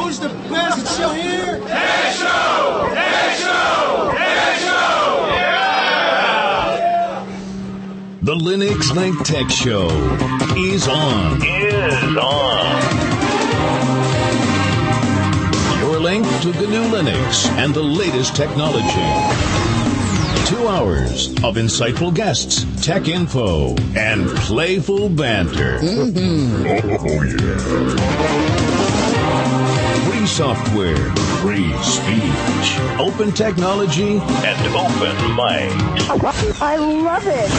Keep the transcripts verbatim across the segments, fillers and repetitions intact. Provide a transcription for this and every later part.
Who's the best show here? Tech Show! Tech Show! Tech Show! Yeah! The Linux Link Tech Show is on. Is on. Your link to the new Linux and the latest technology. Two hours of insightful guests, tech info, and playful banter. Mm-hmm. Oh, yeah. Free software, free speech, open technology, and open minds. I love it.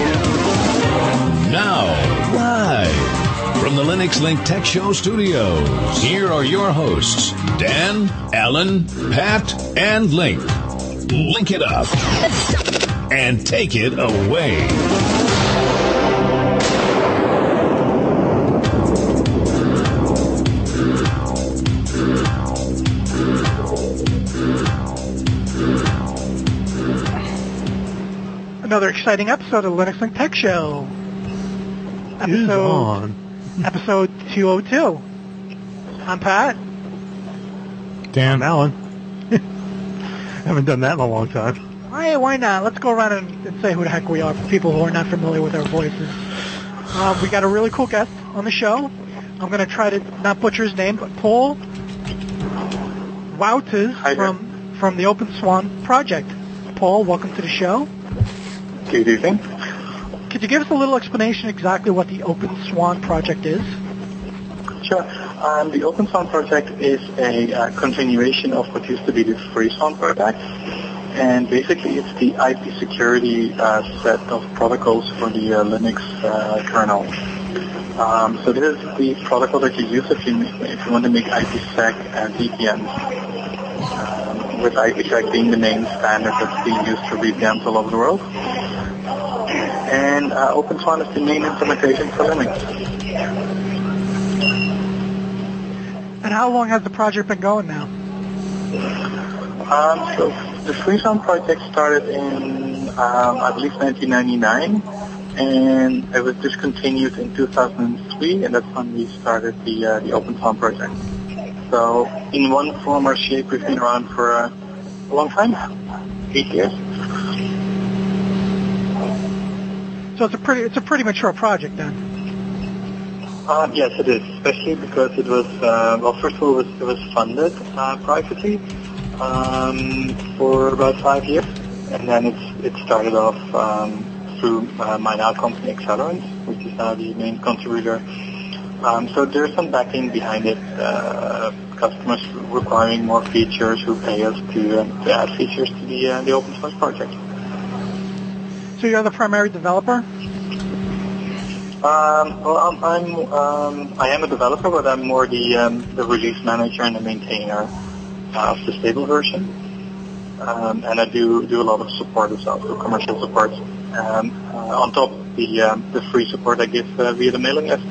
Now, live from the Linux Link Tech Show studios, here are your hosts, Dan, Alan, Pat, and Link. Link it up and take it away. Another exciting episode of Linux Link Tech Show. Episode, on. episode two oh two. I'm Pat. Dan. I'm Alan. Haven't done that in a long time. Why, why not? Let's go around and, and say who the heck we are for people who are not familiar with our voices. Um, we got a really cool guest on the show. I'm going to try to not butcher his name, but Paul Wouters from, from the Open Swan Project. Paul, welcome to the show. Good evening. Could you give us a little explanation exactly what the Open Swan Project is? Sure. Um, the Open Swan Project is a uh, continuation of what used to be the Free Swan Project, and basically it's the I P security uh, set of protocols for the uh, Linux uh, kernel. Um, so this is the protocol that you use if you if you want to make IPsec and V P Ns, um, with IPsec being the main standard that's being used for V P Ns all over the world. And uh, Open Swan is the main implementation for Linux. And how long has the project been going now? Um, so the Free Swan project started in, um, I believe, nineteen ninety-nine, and it was discontinued in two thousand three, and that's when we started the uh, the Open Swan project. So in one form or shape, we've been around for uh, a long time, eight years. So it's a pretty it's a pretty mature project then. Um, yes, it is, especially because it was, uh, well, first of all, it was, it was funded uh, privately um, for about five years, and then it's, it started off um, through uh, my now company, Accelerant, which is now the main contributor. Um, so there's some backing behind it, uh, customers requiring more features who pay us to, uh, to add features to the, uh, the open source project. So you're the primary developer? Um, well, I'm, I'm um, I am a developer, but I'm more the um, the release manager and the maintainer uh, of the stable version, um, and I do do a lot of support as well, so commercial support. Um, uh, on top of the um, the free support I give uh, via the mailing list.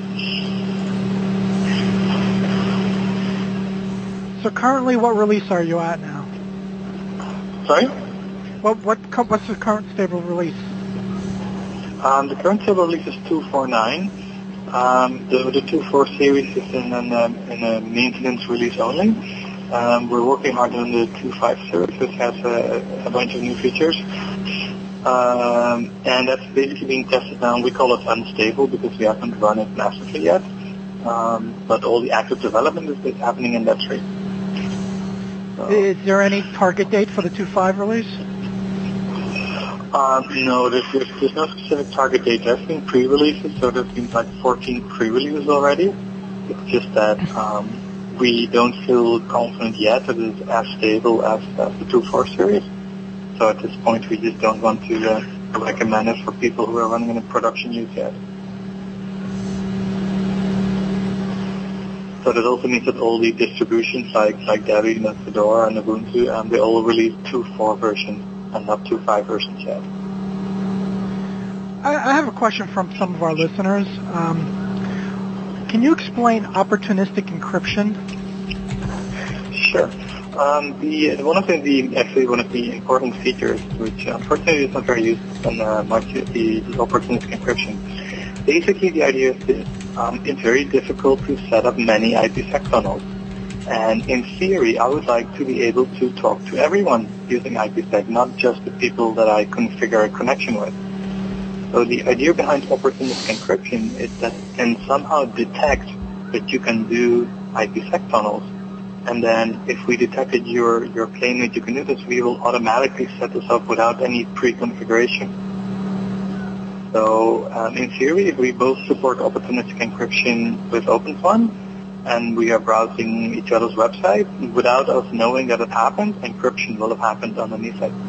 So currently, what release are you at now? Sorry? What what what's the current stable release? Um, the current stable release is two point four nine. Um, the the two point four series is in, an, um, in a maintenance release only. Um, we're working hard on the two point five series, which has a, a bunch of new features. Um, and that's basically being tested now. We call it unstable because we haven't run it massively yet. Um, but all the active development is, is happening in that tree. So, is there any target date for the two point five release? Um, no, there's, there's, there's no specific target date. There's been pre-releases, so there's been like fourteen pre-releases already. It's just that um, we don't feel confident yet that it's as stable as, as the two point four series. So at this point, we just don't want to uh, recommend it for people who are running in production use yet. So that also means that all the distributions like like Debian and Fedora and Ubuntu, um, they all release two point four versions and not two point five versions yet. I, I have a question from some of our listeners. Um, can you explain opportunistic encryption? Sure. Um, the one of the, the actually one of the important features, which unfortunately is not very used in uh, much, is the, the opportunistic encryption. Basically, the idea is that um, it's very difficult to set up many IPsec tunnels. And in theory, I would like to be able to talk to everyone using IPsec, not just the people that I configure a connection with. So the idea behind opportunistic encryption is that it can somehow detect that you can do IPsec tunnels. And then if we detected your, your claim that you can do this, we will automatically set this up without any pre-configuration. So um, in theory, we both support opportunistic encryption with OpenSwan, and we are browsing each other's website. Without us knowing that it happened, encryption will have happened underneath it.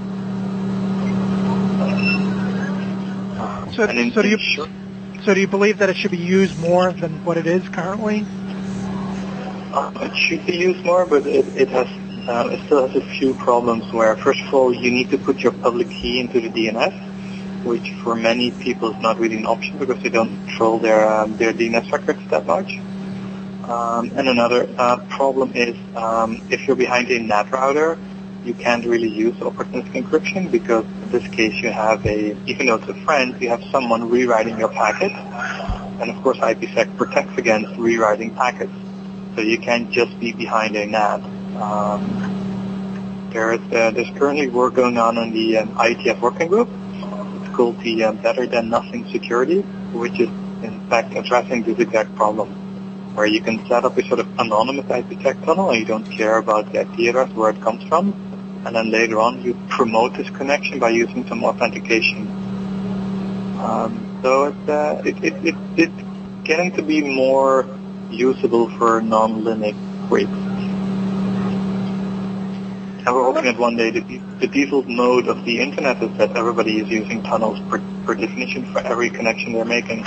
So, And in- so do you sure. so do you believe that it should be used more than what it is currently? Uh, it should be used more, but it, it has uh, it still has a few problems where, first of all, you need to put your public key into the D N S, which for many people is not really an option because they don't control their um, their D N S records that much. Um, and another uh, problem is um, if you're behind a NAT router, you can't really use opportunistic encryption because in this case you have a, even though it's a friend, you have someone rewriting your packet. And of course IPsec protects against rewriting packets. So you can't just be behind a NAT. Um, there is, uh, there's currently work going on in the um, I E T F working group. It's called the uh, Better Than Nothing Security, which is in fact addressing this exact problem, where you can set up a sort of anonymous IPsec tunnel and you don't care about the I P address, where it comes from, and then later on you promote this connection by using some authentication. Um, so it's, uh, it, it, it, it's getting to be more usable for non-Linux freaks. And we're hoping that one day the, the default mode of the internet is that everybody is using tunnels per, per definition for every connection they're making.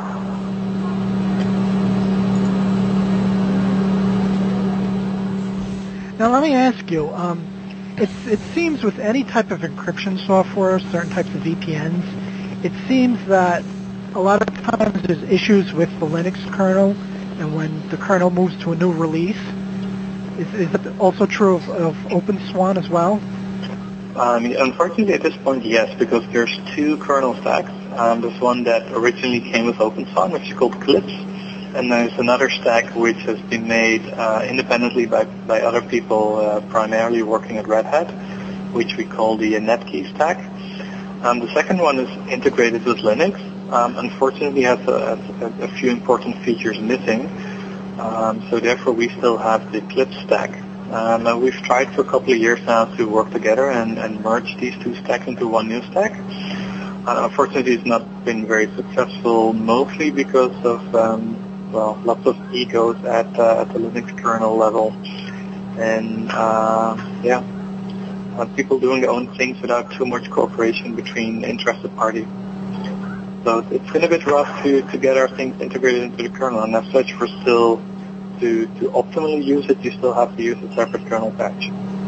Now let me ask you, um, it's, it seems with any type of encryption software, certain types of V P Ns, it seems that a lot of times there's issues with the Linux kernel, and when the kernel moves to a new release. Is, is that also true of, of OpenSwan as well? Um, unfortunately, at this point, yes, because there's two kernel stacks. Um, there's one that originally came with OpenSwan, which is called Clips, and there's another stack which has been made uh, independently by, by other people, uh, primarily working at Red Hat, which we call the uh, Netkey stack. Um, the second one is integrated with Linux. Um, unfortunately, has a, a, a few important features missing. Um, so therefore, we still have the Clips stack. Um, and we've tried for a couple of years now to work together and, and merge these two stacks into one new stack. Uh, unfortunately, it's not been very successful, mostly because of um, well, lots of egos at uh, at the Linux kernel level, and uh, yeah, uh, people doing their own things without too much cooperation between interested parties. So it's been a bit rough to, to get our things integrated into the kernel, and as such, for still to, to optimally use it, you still have to use a separate kernel patch.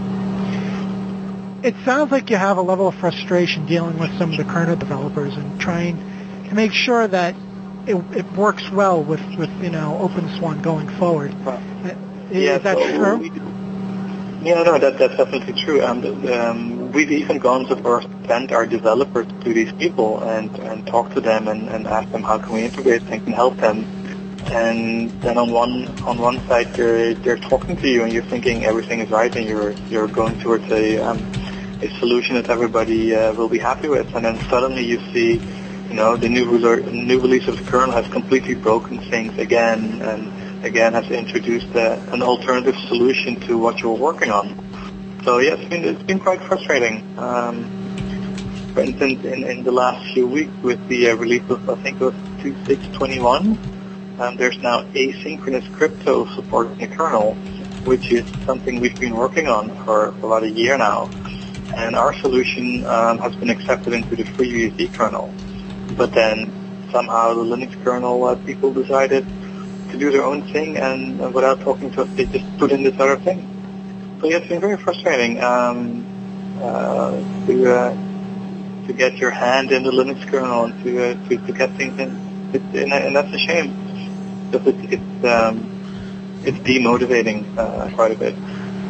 It sounds like you have a level of frustration dealing with some of the kernel developers and trying to make sure that it, it works well with, with you know OpenSwan going forward. Well, Is yeah, that so true? We, yeah, no, that, that's definitely true. Um, um, we've even gone so far as to send our developers to these people and, and talk to them and, and ask them how can we integrate things and help them. And then on one on one side they're they're talking to you and you're thinking everything is right and you're you're going towards a um, a solution that everybody uh, will be happy with, and then suddenly you see, you know, the new ruler, new release of the kernel has completely broken things again and again has introduced uh, an alternative solution to what you were working on. So yeah, it's been it's been quite frustrating. Um, for instance, in, in the last few weeks with the uh, release of I think it was two point six twenty-one. Um, there's now asynchronous crypto support in the kernel, which is something we've been working on for about a year now. And our solution um, has been accepted into the FreeBSD kernel. But then somehow the Linux kernel uh, people decided to do their own thing, and uh, without talking to us, they just put in this other thing. So yeah, it's been very frustrating um, uh, to uh, to get your hand in the Linux kernel and to uh, to, to get things in, it, and, and that's a shame. Because it, it's um, it's demotivating uh, quite a bit.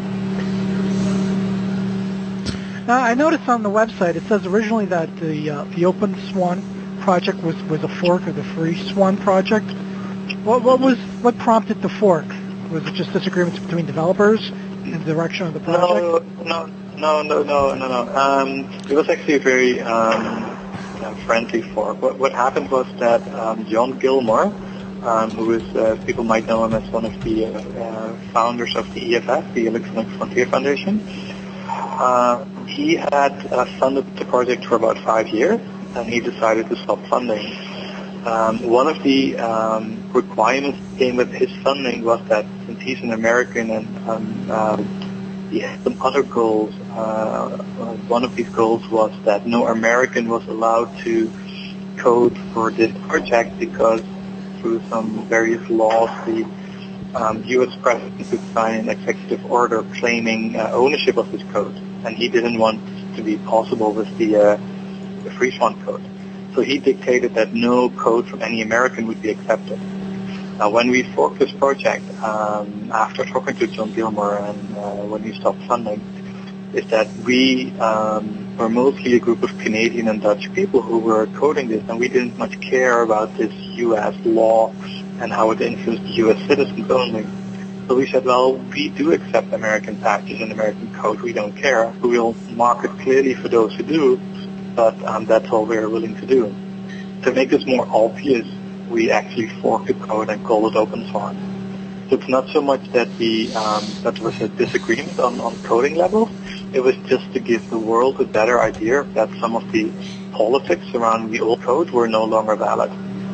Now, I noticed on the website it says originally that the uh, the OpenSwan project was, was a fork of the FreeSwan project. What what was what prompted the fork? Was it just disagreements between developers in the direction of the project? No, no, no, no, no, no, no. Um, it was actually a very um, uh, friendly fork. What, what happened was that um, John Gilmore, um, who is, uh, people might know him as one of the uh, founders of the E F F, the Electronic Frontier Foundation, uh, he had uh, funded the project for about five years, and he decided to stop funding. Um, one of the um, requirements that came with his funding was that since he's an American and um, uh, he had some other goals, uh, one of these goals was that no American was allowed to code for this project because through some various laws the um, U S president could sign an executive order claiming uh, ownership of this code, and he didn't want it to be possible with the, uh, the FreeSWAN code. So he dictated that no code from any American would be accepted. Now, when we forked this project, um, after talking to John Gilmore and uh, when we stopped funding, is that we um, were mostly a group of Canadian and Dutch people who were coding this, and we didn't much care about this U S law and how it influenced U S citizens only. So we said, well, we do accept American packages and American code. We don't care. We will market clearly for those who do, but um, that's all we're willing to do. To make this more obvious, we actually forked the code and called it OpenSWAN. So it's not so much that the um, that there was a disagreement on, on coding levels. It was just to give the world a better idea that some of the politics around the old code were no longer valid.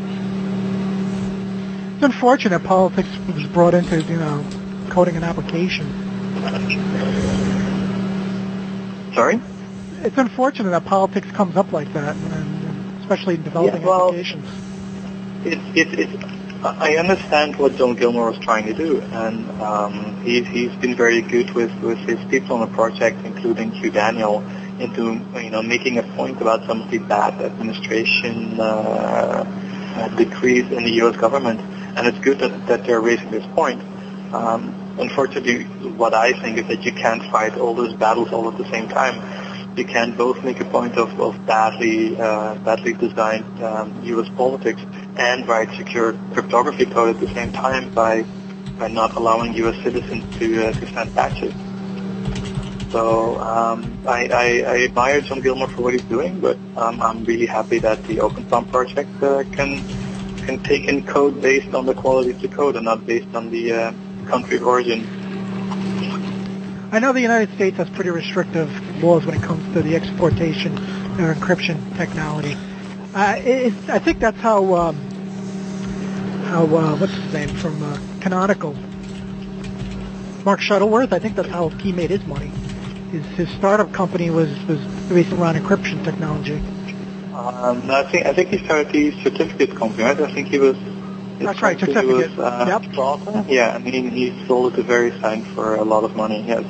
It's unfortunate politics was brought into, you know, coding an application. Sorry? It's unfortunate that politics comes up like that, and especially in developing yeah, well, applications. It's, it's, it's, I understand what John Gilmore was trying to do, and um, he's, he's been very good with, with his people on the project, including Hugh Daniel, into you know making a point about some of the bad administration uh, uh, decrees in the U S government, and it's good that, that they're raising this point. Um, unfortunately, what I think is that you can't fight all those battles all at the same time. You can both make a point of, of badly uh, badly designed um, U S politics and write secure cryptography code at the same time by by not allowing U S citizens to uh, to send patches. So um, I, I, I admire John Gilmore for what he's doing, but um, I'm really happy that the OpenSWAN project uh, can can take in code based on the quality of the code and not based on the uh, country of origin. I know the United States has pretty restrictive laws when it comes to the exportation or encryption technology. Uh, it, I think that's how, um, how uh, what's his name, from uh, Canonical, Mark Shuttleworth, I think that's how he made his money. His, his startup company was, was based around encryption technology. Um, I think I think he started the certificate company, right? I think he was... That's right, certificate. Was, uh, yep. Strata. Yeah, I mean, he sold it to VeriSign for a lot of money, yes.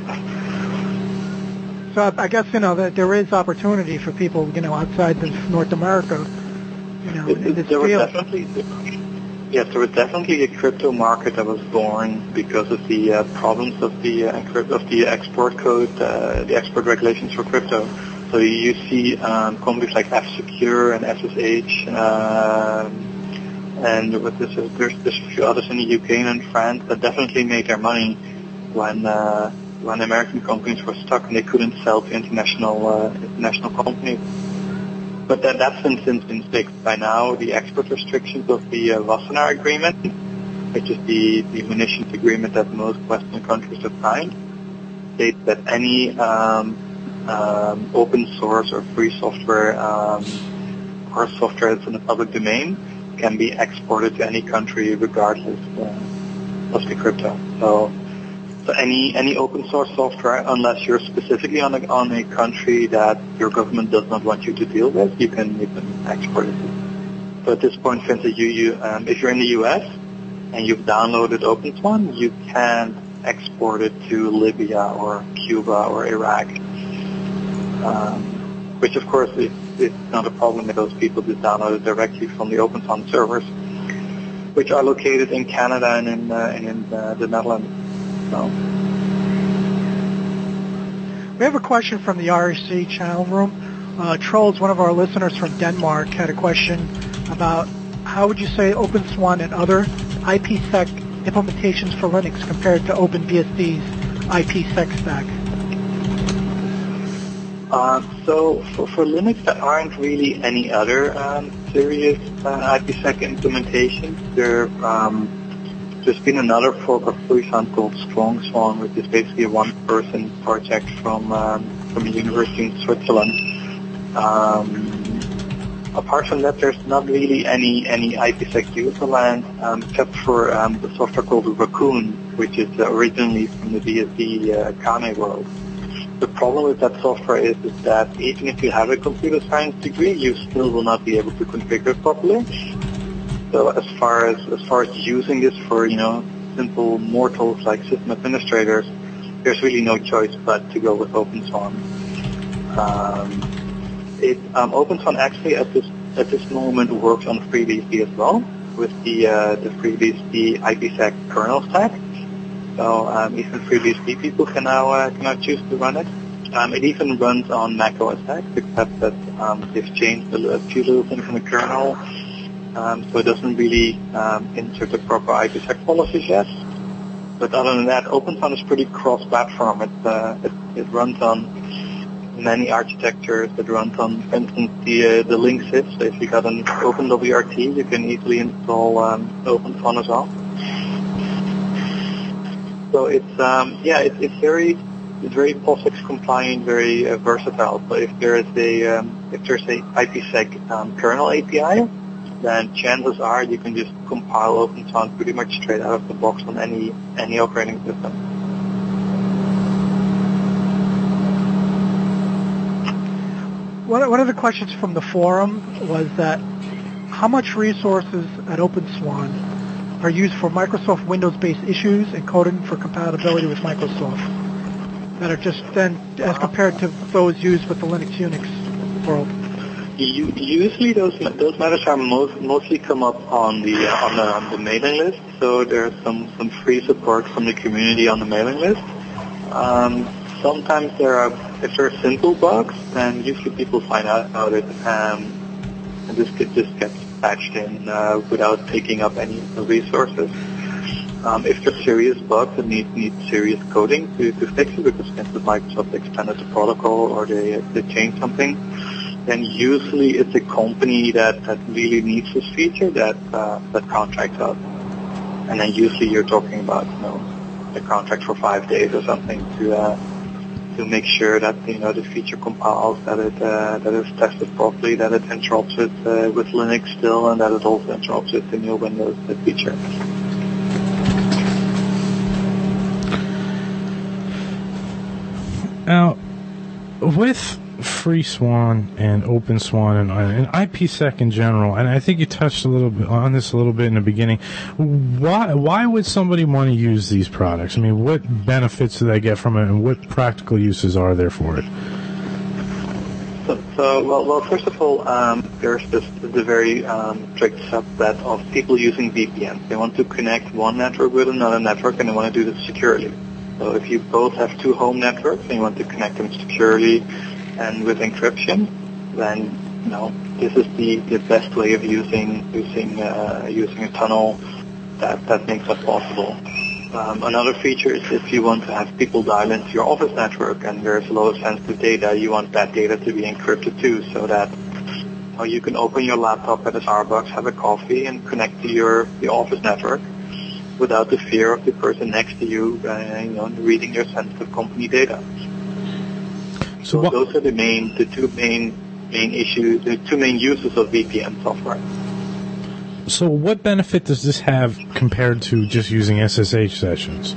So I, I guess, you know, that there is opportunity for people, you know, outside of North America, you know, it, in this there field. Was definitely, yes, there was definitely a crypto market that was born because of the uh, problems of the uh, of the export code, uh, the export regulations for crypto. So you see um, companies like F-Secure and S S H, um, and with this, there's, there's a few others in the U K and in France that definitely made their money when uh, when American companies were stuck and they couldn't sell to international uh, international companies. But that, that's since, since been fixed. By now, the export restrictions of the uh, Wassenaar Agreement, which is the, the munitions agreement that most Western countries have signed, states that any um, um, open source or free software um, or software that's in the public domain can be exported to any country regardless uh, of the crypto. So, so any any open source software, unless you're specifically on a on a country that your government does not want you to deal with, you can you can export it. So at this point, for instance, you you um, if you're in the U S and you've downloaded OpenSWAN, you can export it to Libya or Cuba or Iraq, um, which of course is it's not a problem if those people just download it directly from the OpenSWAN servers, which are located in Canada and in, uh, and in uh, the Netherlands. So. We have a question from the R S C channel room. Uh, Trolls, one of our listeners from Denmark, had a question about how would you say OpenSWAN and other IPsec implementations for Linux compared to OpenBSD's IPsec stack? Uh, so for, for Linux, there aren't really any other um, serious uh, IPsec implementations. There, um, there's been another fork of FreeSWAN called StrongSWAN, which is basically a one-person project from um, from a university in Switzerland. Um, apart from that, there's not really any any IPsec user land, um, except for um, the software called Raccoon, which is uh, originally from the B S D uh, Kane world. The problem with that software is, is that even if you have a computer science degree, you still will not be able to configure it properly. So as far as as far as using this for, you know, simple mortals like system administrators, there's really no choice but to go with OpenSWAN. Um, it, um, OpenSWAN actually at this at this moment works on FreeBSD as well, with the uh, the FreeBSD IPsec kernel stack. So um, even FreeBSD people can now uh, can now choose to run it. Um, it even runs on Mac O S X, except that um, they've changed a, a few little things in the kernel, um, so it doesn't really um, insert the proper IPsec policies yet. But other than that, OpenSWAN is pretty cross-platform. It, uh, it it runs on many architectures. It runs on, for instance, the uh, the Linksys. So if you got an OpenWRT, you can easily install um, OpenSWAN as well. So it's um, yeah, it's, it's very it's very POSIX compliant, very uh, versatile. So if there is a um, if there's a IPsec um, kernel A P I, then chances are you can just compile OpenSWAN pretty much straight out of the box on any any operating system. One one of the questions from the forum was that how much resources at OpenSWAN are used for Microsoft Windows-based issues and coding for compatibility with Microsoft that are just then as compared to those used with the Linux Unix world? Usually those those matters are most, mostly come up on the uh, on the on the mailing list. So there's some, some free support from the community on the mailing list. Um, sometimes there are if there are simple bugs, then usually people find out about it, um, and this could just get patched in uh, without taking up any of the resources. Um, if there's serious bugs that need need serious coding to, to fix it, because for instance Microsoft expanded the protocol or they they changed something, then usually it's a company that, that really needs this feature that uh, that contracts out. And then usually you're talking about, you know, a contract for five days or something to uh, to make sure that, you know, the feature compiles, that it uh, that it's tested properly, that it interrupts it uh, with Linux still, and that it also interrupts with the new Windows feature. Now, with FreeSWAN and OpenSWAN and, and IPsec in general, and I think you touched a little bit on this a little bit in the beginning. Why why would somebody want to use these products? I mean, what benefits do they get from it, and what practical uses are there for it? So, so well, well, first of all, um, there's this the very um, strict subset of people using V P Ns. They want to connect one network with another network, and they want to do this securely. So if you both have two home networks and you want to connect them securely and with encryption, then, you know, this is the, the best way of using using uh, using a tunnel that that makes that possible. Um, another feature is if you want to have people dial into your office network and there's a lot of sensitive data, you want that data to be encrypted too, so that, you know, you can open your laptop at a Starbucks, have a coffee, and connect to your the office network without the fear of the person next to you, uh, you know, reading your sensitive company data. So, so those are the main, the two main, main issues, the two main uses of V P N software. So what benefit does this have compared to just using S S H sessions?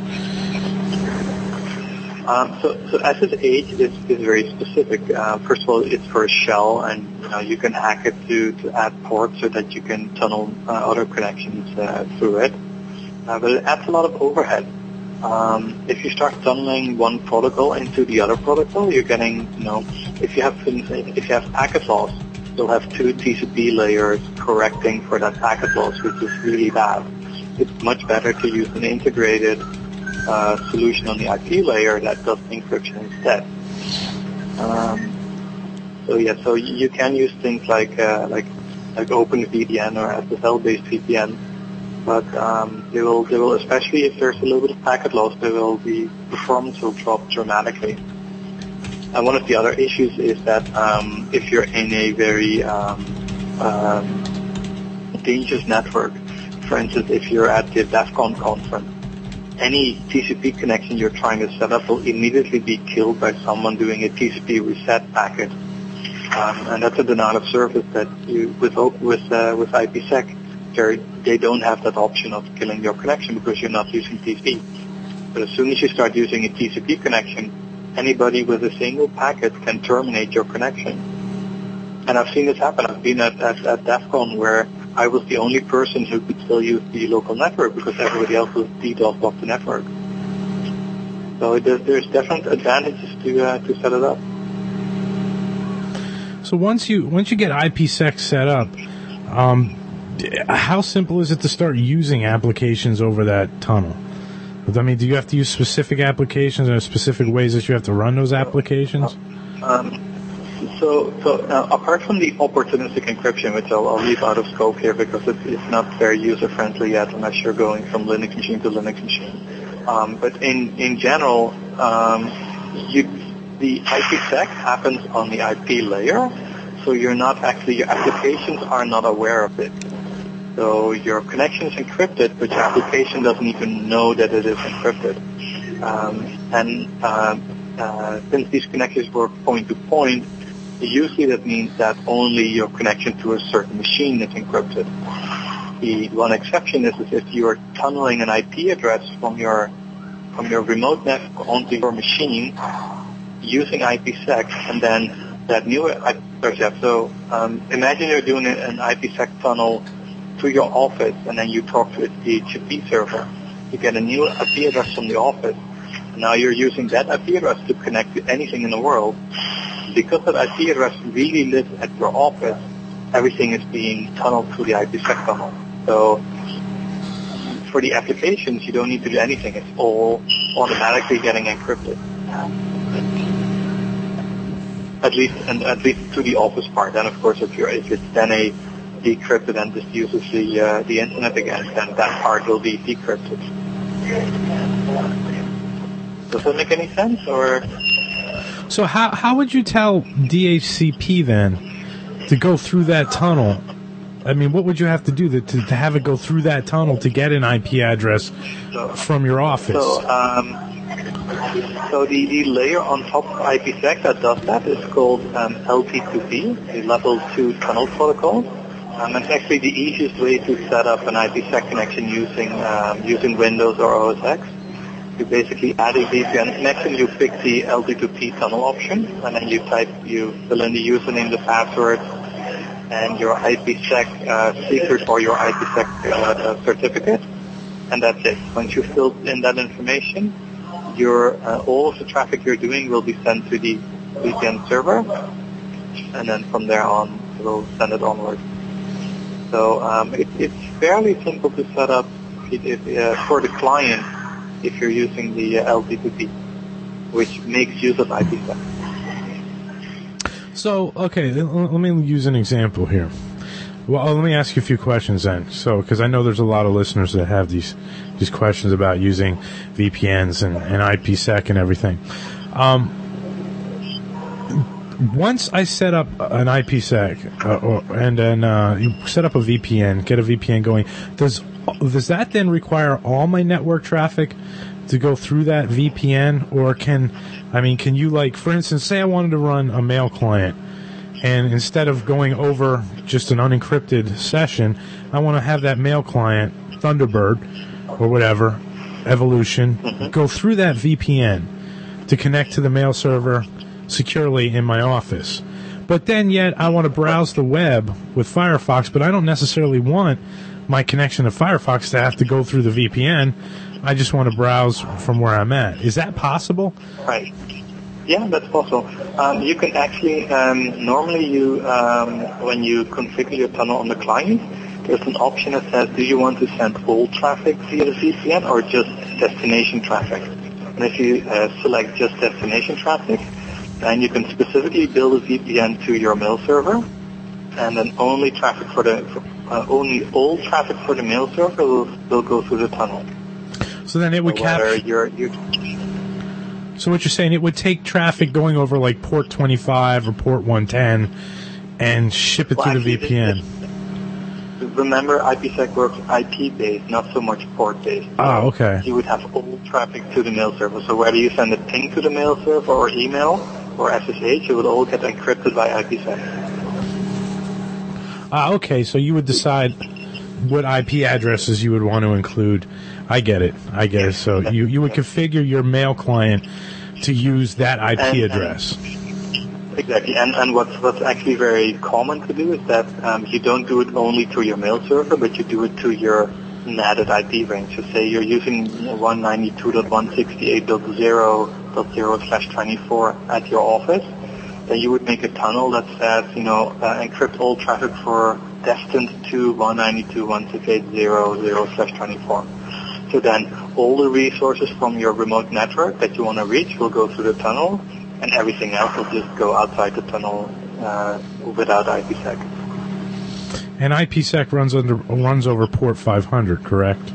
Um, so, so S S H is, is very specific. Uh, first of all, it's for a shell, and you know, you can hack it to, to add ports so that you can tunnel uh, other connections uh, through it. Uh, but it adds a lot of overhead. Um, if you start tunneling one protocol into the other protocol, you're getting, you know, if you have if you have packet loss, you'll have two T C P layers correcting for that packet loss, which is really bad. It's much better to use an integrated uh, solution on the I P layer that does encryption instead. Um, so yeah, so you can use things like uh, like like OpenVPN or S S L-based V P N but um, they will, they will, especially if there's a little bit of packet loss, they will the performance will drop dramatically. And one of the other issues is that um, if you're in a very um, um, dangerous network, for instance, if you're at the DEF CON conference, any T C P connection you're trying to set up will immediately be killed by someone doing a T C P reset packet. Um, and that's a denial of service that you, with with uh, with IPsec, they don't have that option of killing your connection because you're not using T C P. But as soon as you start using a T C P connection, anybody with a single packet can terminate your connection. And I've seen this happen. I've been at, at, at DEF CON where I was the only person who could still use the local network because everybody else was DDoS off the network. So there's, there's definite advantages to uh, to set it up. So once you once you get IPsec set up, um, how simple is it to start using applications over that tunnel? I mean, do you have to use specific applications or specific ways that you have to run those applications? Um, so, so uh, apart from the opportunistic encryption, which I'll, I'll leave out of scope here because it, it's not very user-friendly yet unless you're going from Linux machine to Linux machine. Um, but in, in general, um, you, the IPsec happens on the I P layer, so you're not actually, your applications are not aware of it. So your connection is encrypted, but your application doesn't even know that it is encrypted. Um, and uh, uh, since these connections work point-to-point, usually that means that only your connection to a certain machine is encrypted. The one exception is, is if you are tunneling an I P address from your from your remote network onto your machine using IPsec, and then that new I P address. So um, imagine you're doing an IPsec tunnel to your office, and then you talk to a D H C P server. You get a new I P address from the office. And now you're using that I P address to connect to anything in the world. Because that I P address really lives at your office, everything is being tunneled through the IPsec tunnel. So for the applications, you don't need to do anything. It's all automatically getting encrypted. At least, and at least to the office part. And of course, if you're if it's then a decrypted and just uses the uh, the internet again, then that part will be decrypted. Does that make any sense? Or so how how would you tell D H C P then to go through that tunnel? I mean, what would you have to do to, to, to have it go through that tunnel to get an I P address so, from your office? So, um, so the, the layer on top of IPsec that does that is called um, L T two P, the level two tunnel protocol. Um, it's actually the easiest way to set up an IPsec connection using um, using Windows or O S X. You basically add a V P N connection, you pick the L T two P tunnel option, and then you type, you fill in the username, the password, and your IPsec uh, secret or your IPsec uh, certificate, and that's it. Once you've filled in that information, your uh, all of the traffic you're doing will be sent to the V P N server, and then from there on, we'll send it onward. So um, it, it's fairly simple to set up it, it, uh, for the client if you're using the uh, L T two P, which makes use of IPsec. So, okay, let me use an example here. Well, let me ask you a few questions then. So, because I know there's a lot of listeners that have these these questions about using V P Ns and, and IPsec and everything. Um, once I set up an IPsec uh, or, and then uh, you set up a V P N, get a V P N going, does does that then require all my network traffic to go through that V P N, or can, I mean, can you, like, for instance, say I wanted to run a mail client, and instead of going over just an unencrypted session, I want to have that mail client, Thunderbird, or whatever, Evolution, mm-hmm. go through that V P N to connect to the mail server securely in my office. But then yet I want to browse the web with Firefox, but I don't necessarily want my connection to Firefox to have to go through the V P N. I just want to browse from where I'm at. Is that possible? Right. Yeah, that's possible. Um, you can actually, um, normally you, um, when you configure your tunnel on the client, there's an option that says, do you want to send all traffic via the V P N or just destination traffic? And if you uh, select just destination traffic, then you can specifically build a V P N to your mail server, and then only traffic for the uh, only all traffic for the mail server will, will go through the tunnel. So then it would so capture. You're, you're so what you're saying, it would take traffic going over like port twenty-five or port one ten and ship it well, through the V P N. Remember, IPsec works I P-based, not so much port-based. So oh, okay. You would have all traffic to the mail server. So whether you send a ping to the mail server or email or S S H, it would all get encrypted by IPsec. Ah, okay. So you would decide what I P addresses you would want to include. I get it. I get yes, it. So you, you would configure your mail client to use that I P and, address. And, exactly. And, and what's, what's actually very common to do is that um, you don't do it only to your mail server, but you do it to your NATed I P range. So say you're using one ninety-two dot one sixty-eight dot zero dot zero slash twenty-four at your office. Then you would make a tunnel that says, you know, uh, encrypt all traffic for destined to one ninety-two dot one sixty-eight dot zero dot zero slash twenty-four. So then all the resources from your remote network that you want to reach will go through the tunnel, and everything else will just go outside the tunnel uh, without IPsec. And IPsec runs under runs over port five hundred, correct?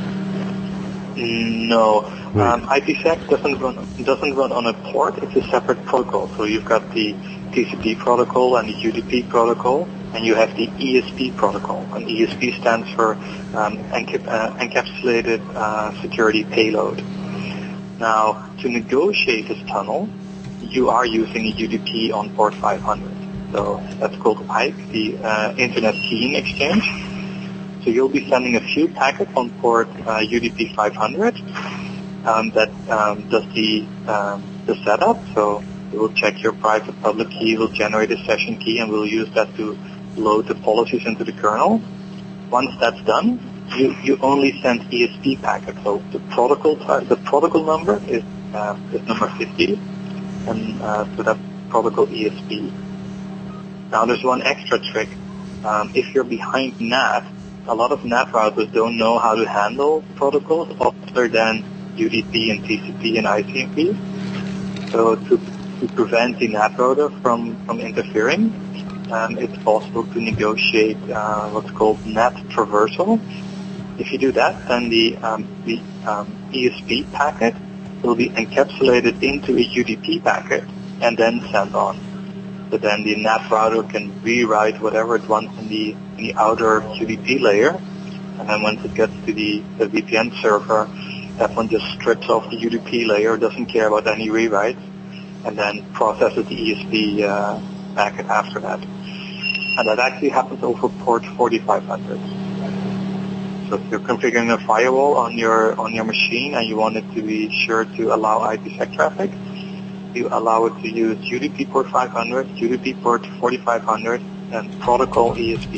No, um, IPsec doesn't run doesn't run on a port. It's a separate protocol. So you've got the T C P protocol and the U D P protocol, and you have the E S P protocol. And E S P stands for um, encap- uh, encapsulated uh, security payload. Now, to negotiate this tunnel, you are using a U D P on port five hundred. So that's called I P, the uh, Internet Keying Exchange. So you'll be sending a few packets on port uh, U D P five hundred um, that um, does the um, the setup. So it will check your private public key, will generate a session key, and we'll use that to load the policies into the kernel. Once that's done, you, you only send E S P packets. So the protocol the protocol number is uh, is number fifty, and uh, so that's protocol E S P. Now there's one extra trick. Um, if you're behind N A T, a lot of N A T routers don't know how to handle protocols other than U D P and T C P and I C M P. So to, to prevent the N A T router from, from interfering, um, it's possible to negotiate uh, what's called N A T traversal. If you do that, then the, um, the um, E S P packet will be encapsulated into a U D P packet and then sent on. So then the N A T router can rewrite whatever it wants in the, in the outer U D P layer, and then once it gets to the, the V P N server, that one just strips off the U D P layer, doesn't care about any rewrites, and then processes the E S P uh, packet after that. And that actually happens over port forty-five hundred. So if you're configuring a firewall on your on your machine and you want it to be sure to allow IPsec traffic, you allow it to use U D P port five hundred, U D P port forty-five hundred, and protocol E S P.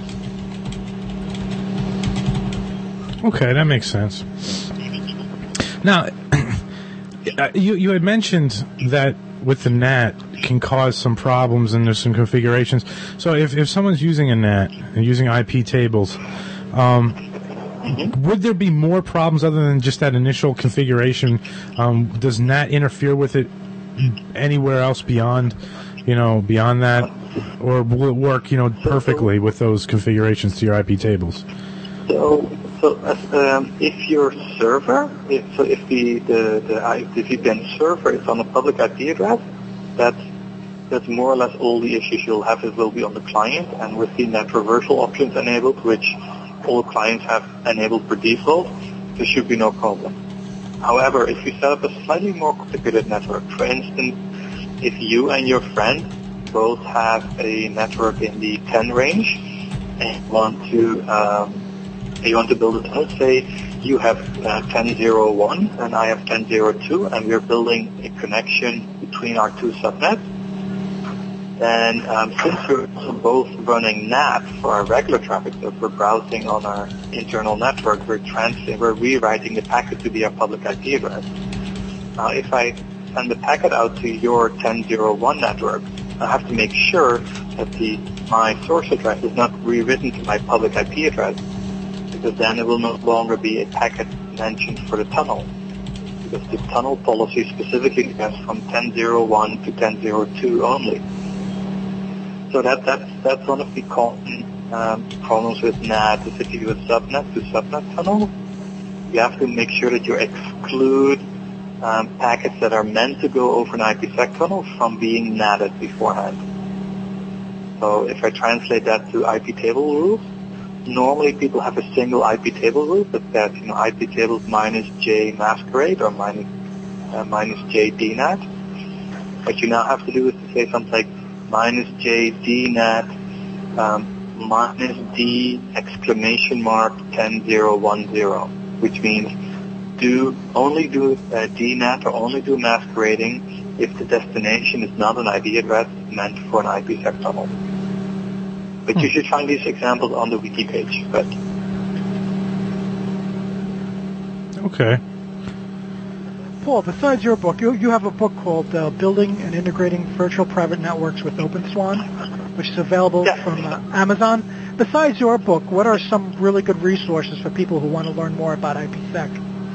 Okay, that makes sense. Now, you you had mentioned that with the N A T can cause some problems and there's some configurations. So if, if someone's using a N A T and using I P tables, um, mm-hmm. would there be more problems other than just that initial configuration? Um, does N A T interfere with it anywhere else beyond, you know, beyond that, or will it work, you know, perfectly with those configurations to your I P tables? So, so uh, um, if your server, if, so if the the, the the V P N server is on a public I P address, that's that's more or less all the issues you'll have. It will be on the client, and with the N A T traversal options enabled, which all clients have enabled per default, there should be no problem. However, if you set up a slightly more complicated network, for instance, if you and your friend both have a network in the ten range and want to um, you want to build a tunnel, say you have uh, ten dot zero dot one and I have ten dot zero dot two, and we're building a connection between our two subnets, then um, since we're also both running N A T for our regular traffic, so if we're browsing on our internal network, we're trans- we're rewriting the packet to be our public I P address. Now, if I send the packet out to your ten dot zero dot one network, I have to make sure that the my source address is not rewritten to my public I P address, because then it will no longer be a packet mentioned for the tunnel, because the tunnel policy specifically says from ten dot zero dot one to ten dot zero dot two only. So that, that's, that's one of the common um, problems with N A T is if you do a subnet to subnet tunnel, you have to make sure that you exclude um, packets that are meant to go over an IPsec tunnel from being natted beforehand. So if I translate that to I P table rules, normally people have a single I P table rule that says, you know, I P tables minus J masquerade or minus, uh, minus J D NAT. What you now have to do is to say something like minus J D NAT um, minus D exclamation mark ten zero one zero, which means do only do uh, D NAT or only do masquerading if the destination is not an I P address meant for an IPsec tunnel. But hmm. you should find these examples on the wiki page. But okay. Paul, besides your book, you, you have a book called uh, Building and Integrating Virtual Private Networks with OpenSwan, which is available yeah. from uh, Amazon. Besides your book, what are some really good resources for people who want to learn more about IPsec?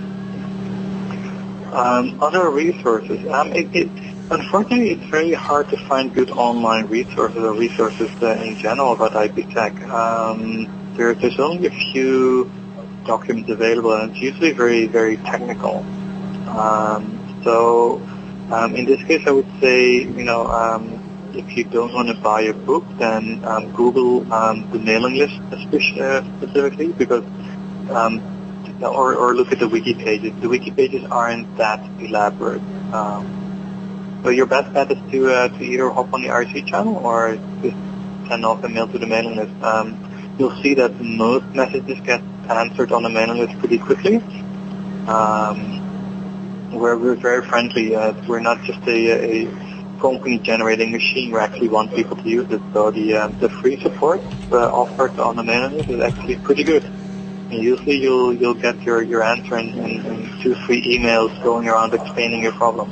Um, other resources. Um, it, it, unfortunately, it's very hard to find good online resources or resources uh, in general about IPsec. Um, there, there's only a few documents available, and it's usually very, very technical. Um, so, um, in this case, I would say, you know, um, if you don't want to buy a book, then um, Google um, the mailing list specifically, because, um, or, or look at the wiki pages. The wiki pages aren't that elaborate. Um, so your best bet is to uh, to either hop on the I R C channel or just send off a mail to the mailing list. Um, you'll see that most messages get answered on the mailing list pretty quickly. Um, We're, we're very friendly. Uh, we're not just a, a company-generating machine. We actually want people to use it. So the um, the free support uh, offered on the mailing list is actually pretty good. And usually you'll you'll get your, your answer in, in, in two, three emails going around explaining your problem.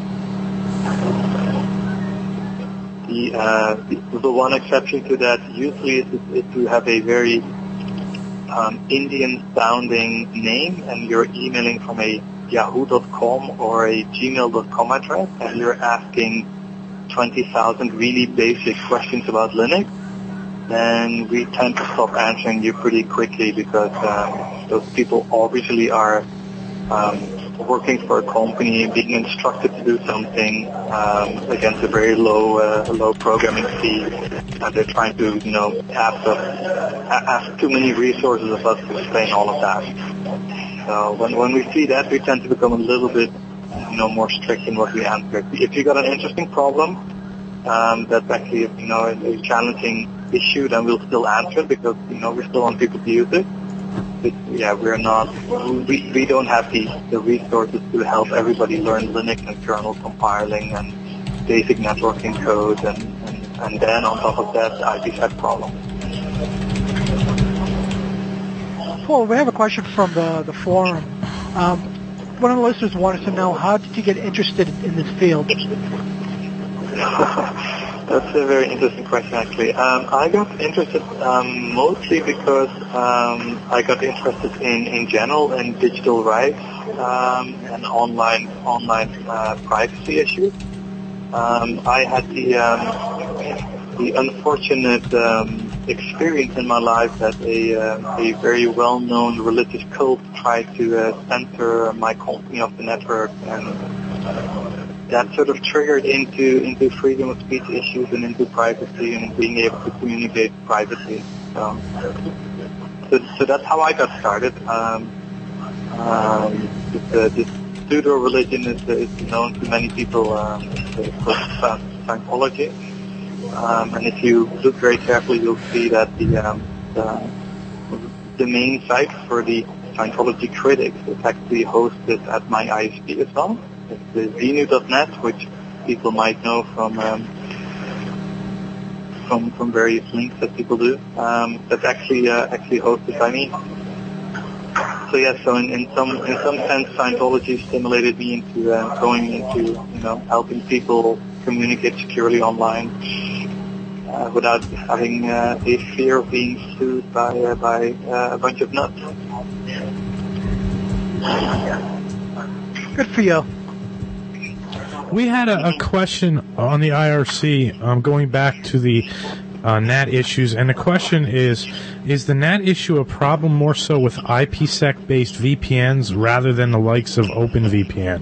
The, uh, the, the one exception to that usually is, is to have a very um, Indian-sounding name and you're emailing from a yahoo dot com or a gmail dot com address and you're asking twenty thousand really basic questions about Linux, then we tend to stop answering you pretty quickly because um, those people obviously are um, working for a company, being instructed to do something um, against a very low uh, low programming fee, and they're trying to, you know, ask, us, ask too many resources of us to explain all of that. So when when we see that, we tend to become a little bit, you know, more strict in what we answer. If you got an interesting problem um, that's actually, you know, a challenging issue, then we'll still answer it because, you know, we still want people to use it. But yeah, we're not, we we don't have the the resources to help everybody learn Linux and kernel compiling and basic networking code, and and, and then on top of that, IPsec problems. Paul, we have a question from the, the forum. Um, one of the listeners wanted to know, how did you get interested in this field? That's a very interesting question, actually. Um, I got interested um, mostly because um, I got interested in, in general in digital rights um, and online online uh, privacy issues. Um, I had the um, the unfortunate um, experience in my life that a, uh, a very well-known religious cult tried to uh, censor my company off the network, and that sort of triggered into into freedom of speech issues and into privacy and being able to communicate privately. So, so, so that's how I got started. Um, um, this, uh, this pseudo-religion is, is known to many people. Um, it's called Scientology. Um, and if you look very carefully, you'll see that the, um, the the main site for the Scientology critics is actually hosted at my I S P as well. It's the Xenu dot net, which people might know from um, from from various links that people do. Um, that's actually uh, actually hosted by me. So yeah, so in, in some in some sense, Scientology stimulated me into uh, going into, you know, helping people communicate securely online uh, without having uh, a fear of being sued by uh, by uh, a bunch of nuts. Good for you. We had a, a question on the I R C um, going back to the uh, N A T issues. And the question is, is the N A T issue a problem more so with IPsec-based V P Ns rather than the likes of OpenVPN?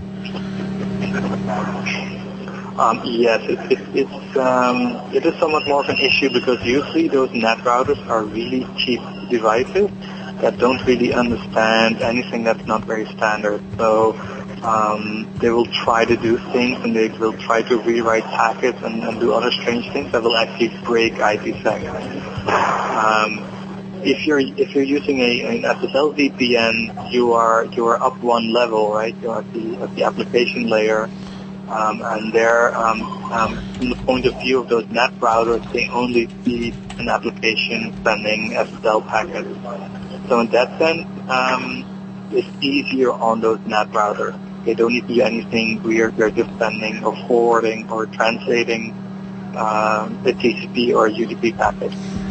Um, yes, it, it, it's, um, it is somewhat more of an issue because usually those N A T routers are really cheap devices that don't really understand anything that's not very standard. So um, they will try to do things and they will try to rewrite packets and, and do other strange things that will actually break IPsec. Um, if you're if you're using a, an S S L V P N, you are you are up one level, right? You're at the at the application layer. Um, and there, um, um, from the point of view of those N A T routers, they only see an application sending S S L packets. So in that sense, um, it's easier on those N A T routers. They don't need to do anything weird. They're just sending or forwarding or translating um, a T C P or a U D P packet.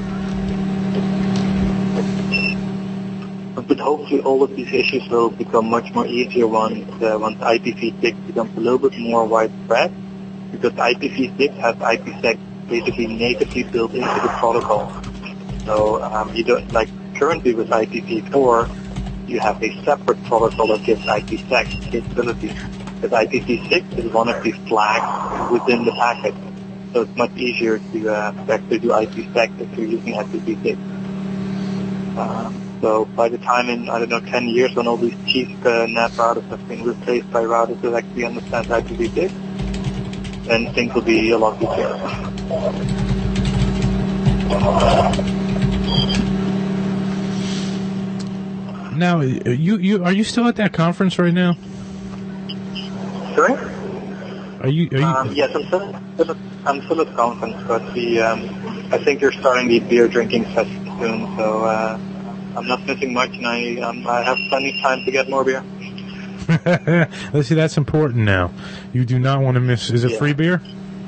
But hopefully all of these issues will become much more easier once uh, once I P v six becomes a little bit more widespread, because I P v six has IPsec basically natively built into the protocol. So um, you don't, like currently with I P v four, you have a separate protocol that gives IPsec capabilities. Because I P v six is one of the flags within the packet, so it's much easier to, uh, to actually do IPsec if you're using I P v six. Um, So by the time in, I don't know, ten years when all these cheap uh, N A T routers have been replaced by routers that actually understand I P v six, then things will be a lot easier. Now, you, you are you still at that conference right now? Sorry? Are you? Are you um, yes, I'm still, I'm still at the conference, but the, um, I think you're starting the beer drinking session soon, so uh, I'm not missing much, and I um, I have plenty of time to get more beer. Let's see, that's important now. You do not want to miss. Is it yeah. free beer?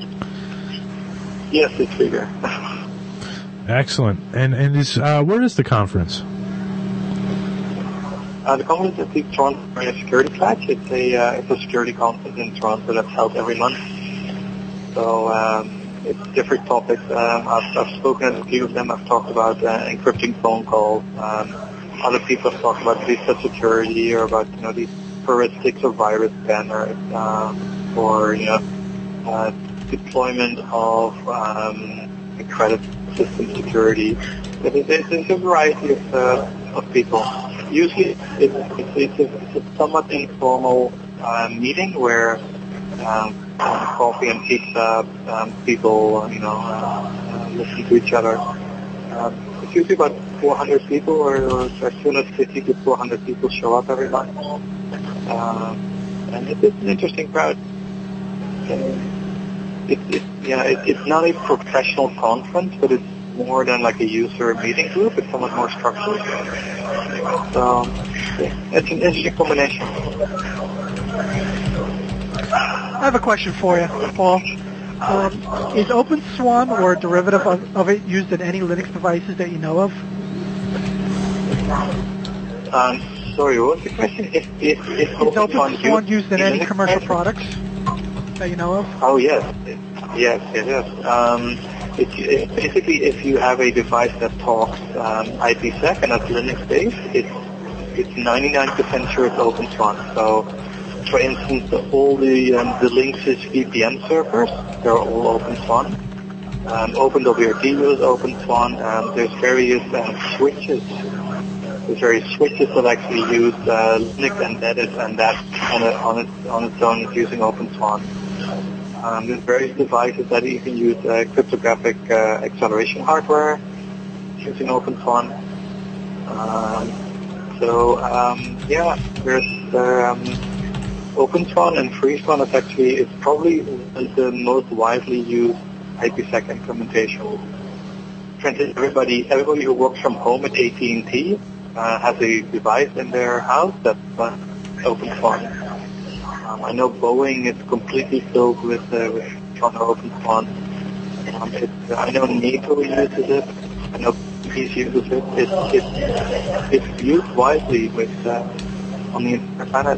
Yes, it's free beer. Excellent. And and is uh, where is the conference? Uh, the conference is the Toronto Area Security Pledge. It's a uh, it's a security conference in Toronto that's held every month. So. Um, It's different topics. Um, I've, I've spoken at a few of them. I've talked about uh, encrypting phone calls. Um, other people have talked about visa security or about, you know, these heuristics or virus scanners, um, or, you know, uh, deployment of um, credit system security. There's, there's a variety of, uh, of people. Usually it's, it's, it's, a, it's a somewhat informal uh, meeting where um, coffee and pizza, um, people, you know, uh, uh, listen to each other. Um, it's usually about four hundred people, or, or as soon as fifty to four hundred people show up every month. Um, and it, it's an interesting crowd. It, it, yeah, it, it's not a professional conference, but it's more than like a user meeting group. It's somewhat more structured. So yeah, it's an interesting combination. I have a question for you, Paul. Um, is OpenSwan or a derivative of, of it used in any Linux devices that you know of? Um, sorry, what was the question? If, if, if is OpenSwan used in any commercial products that you know of? Oh, yes. Yes, yes, yes. Um, it, it, basically, if you have a device that talks um, IPsec and that's Linux-based, it's, it's ninety-nine percent sure it's OpenSwan. So, for instance, the, all the um, the Linksys V P N servers, they're all OpenSwan. Um, OpenWRT uses OpenSwan. Um, there's various um, switches. There's various switches that actually use uh, Linux embedded, and that on, a, on, its, on its own is using OpenSwan. Um, there's various devices that even use uh, cryptographic uh, acceleration hardware using OpenSwan. Um, so, um, yeah, there's... Um, OpenSwan and FreeSwan is actually, it's probably the most widely used IPsec implementation. For instance, everybody, everybody who works from home at A T and T uh, has a device in their house that's uh, OpenSwan. Um, I know Boeing is completely filled with, uh, with OpenSwan. Um, it's, uh, I know NATO uses it. I know Peace uses it. It's, it's, it's used widely with uh, on the entire planet.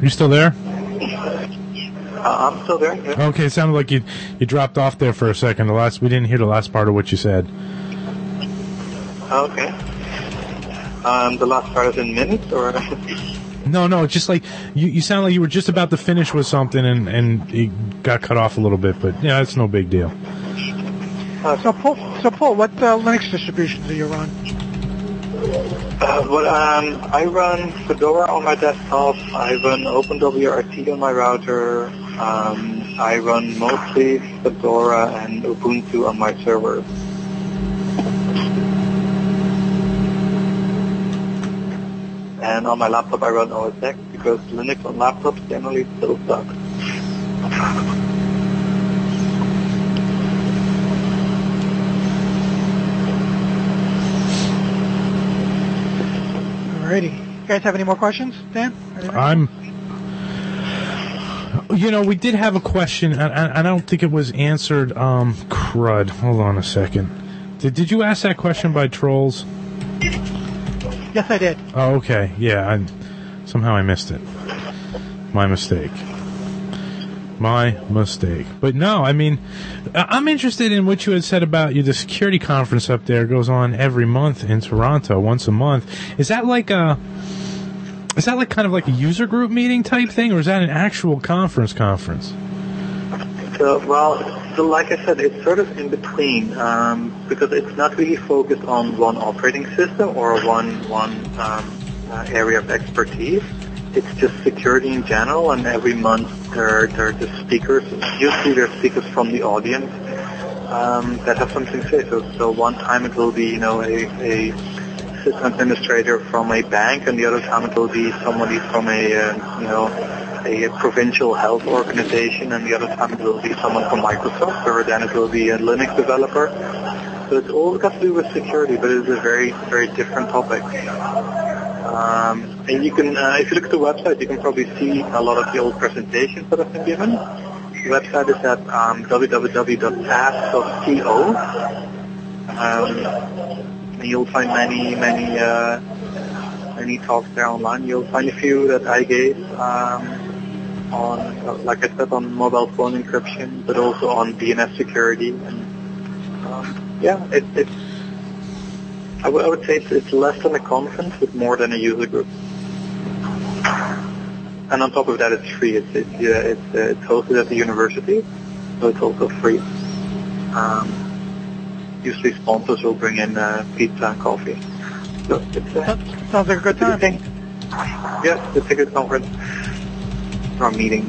You still there? Uh, I'm still there. Yeah. Okay, it sounded like you you dropped off there for a second. The last we didn't hear the last part of what you said. Okay. Um, the last part is in minutes, or? No, no, it's just like you, you sound like you were just about to finish with something and and it got cut off a little bit, but yeah, it's no big deal. Uh, so, Paul, so Paul, what uh, Linux distributions do you run? Uh, well, um, I run Fedora on my desktop. I run OpenWRT on my router. Um, I run mostly Fedora and Ubuntu on my server. And on my laptop, I run O S X because Linux on laptops generally still sucks. Alrighty. You guys have any more questions, Dan? Anything? I'm. You know, we did have a question, and I, I don't think it was answered. Um, crud. Hold on a second. Did Did you ask that question by trolls? Yes, I did. Oh, okay. Yeah, I, somehow I missed it. My mistake. My mistake. But no, I mean, I'm interested in what you had said about you. The security conference up there goes on every month in Toronto, once a month. Is that like a, is that like kind of like a user group meeting type thing, or is that an actual conference conference? So, well, so like I said, it's sort of in between um, because it's not really focused on one operating system or one one um, uh, area of expertise. It's just security in general, and every month there, there are just speakers. Usually there are speakers from the audience um, that have something to say. So, so one time it will be, you know, a, a system administrator from a bank, and the other time it will be somebody from a, uh, you know, a provincial health organization, and the other time it will be someone from Microsoft, or then it will be a Linux developer. So it's all got to do with security, but it's a very, very different topic. Um, and you can, uh, if you look at the website, you can probably see a lot of the old presentations that have been given. The website is at um, w w w dot pass dot co. Um, and you'll find many, many, uh, many talks there online. You'll find a few that I gave um, on, uh, like I said, on mobile phone encryption, but also on D N S security. And um, yeah, it, it's. I, w- I would say it's, it's less than a conference, but more than a user group. And on top of that, it's free. It's it's, yeah, it's, uh, it's hosted at the university, so it's also free. Um, usually sponsors will bring in uh, pizza and coffee. So it's, uh, Sounds like a good time. thing. Yeah, it's a good conference or meeting.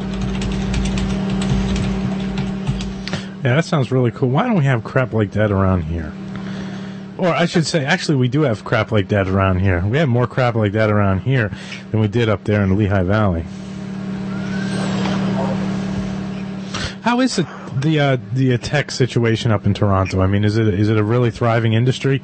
Yeah, that sounds really cool. Why don't we have crap like that around here? Or I should say, actually, we do have crap like that around here. We have more crap like that around here than we did up there in the Lehigh Valley. How is it, the uh, the tech situation up in Toronto? I mean, is it is it a really thriving industry?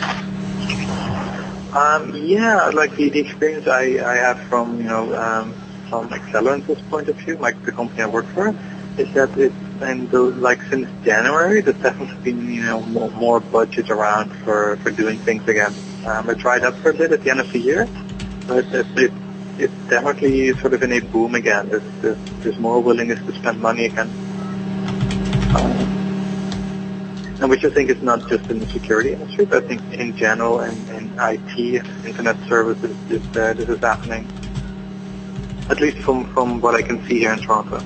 Um, yeah, like the, the experience I, I have from, you know, um, from Accelence's point of view, like the company I work for, is that it's, and the, like since January, there's definitely been, you know, more, more budget around for, for doing things again. Um, it dried up for a bit at the end of the year, but it, it, it's definitely sort of in a boom again. There's, there's, there's more willingness to spend money again. Um, and which I think is not just in the security industry, but I think in general and in I T, internet services, this, uh, this is happening. At least from, from what I can see here in Toronto.